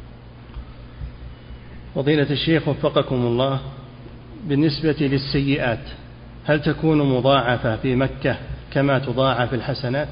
فضيلة الشيخ وفقكم الله، بالنسبة للسيئات هل تكون مضاعفة في مكة كما تضاعف الحسنات؟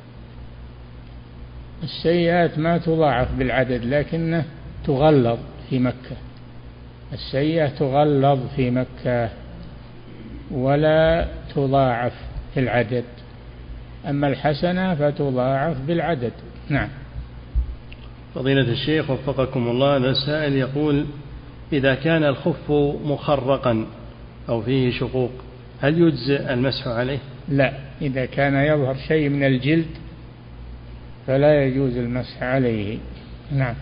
السيئات ما تضاعف بالعدد لكن تغلظ في مكة. السيئة تغلظ في مكة ولا تضاعف في العدد، أما الحسنة فتضاعف بالعدد. نعم. فضيلة الشيخ وفقكم الله، السائل يقول إذا كان الخف مخرقا أو فيه شقوق هل يجزئ المسح عليه؟ لا، إذا كان يظهر شيء من الجلد فلا يجوز المسح عليه. نعم.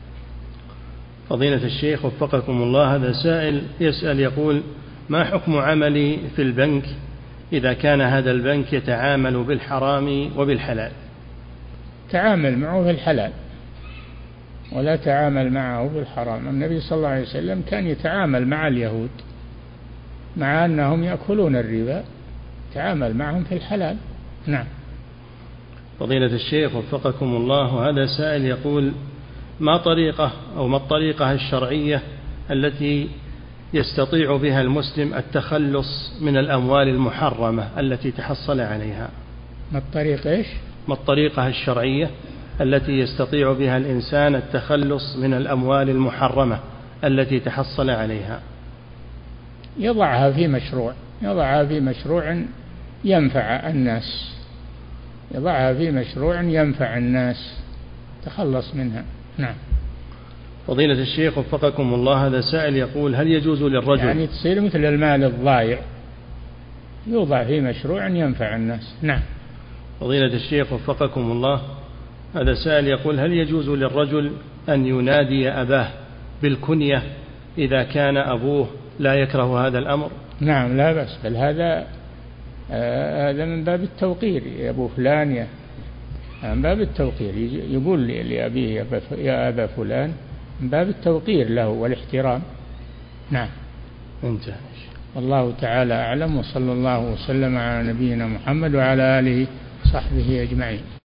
فضيلة الشيخ وفقكم الله، هذا سائل يسأل يقول ما حكم عملي في البنك إذا كان هذا البنك يتعامل بالحرام وبالحلال؟ تعامل معه بالحلال ولا تعامل معه بالحرام. النبي صلى الله عليه وسلم كان يتعامل مع اليهود مع أنهم يأكلون الربا، تعامل معهم في الحلال. نعم. فضيلة الشيخ وفقكم الله، هذا سائل يقول ما الطريقة الشرعية التي يستطيع بها المسلم التخلص من الأموال المحرمة التي تحصل عليها؟ ما الطريقة الشرعية التي يستطيع بها الإنسان التخلص من الأموال المحرمة التي تحصل عليها؟ يضعها في مشروع ينفع الناس، يضعها في مشروع ينفع الناس تخلص منها. نعم. فضيلة الشيخ وفقكم الله، هذا سائل يقول هل يجوز للرجل يعني تصير مثل المال الضائع، يوضع في مشروع ينفع الناس. نعم. فضيلة الشيخ وفقكم الله، هذا سائل يقول هل يجوز للرجل أن ينادي أباه بالكنية إذا كان أبوه لا يكره هذا الأمر؟ نعم، لا بأس، بل هذا من باب التوقير، يا أبو فلان، من باب التوقير، يقول لأبيه يا أبا فلان، من باب التوقير له والاحترام. نعم. انتهى. والله تعالى أعلم، وصلى الله وسلم على نبينا محمد وعلى آله وصحبه أجمعين.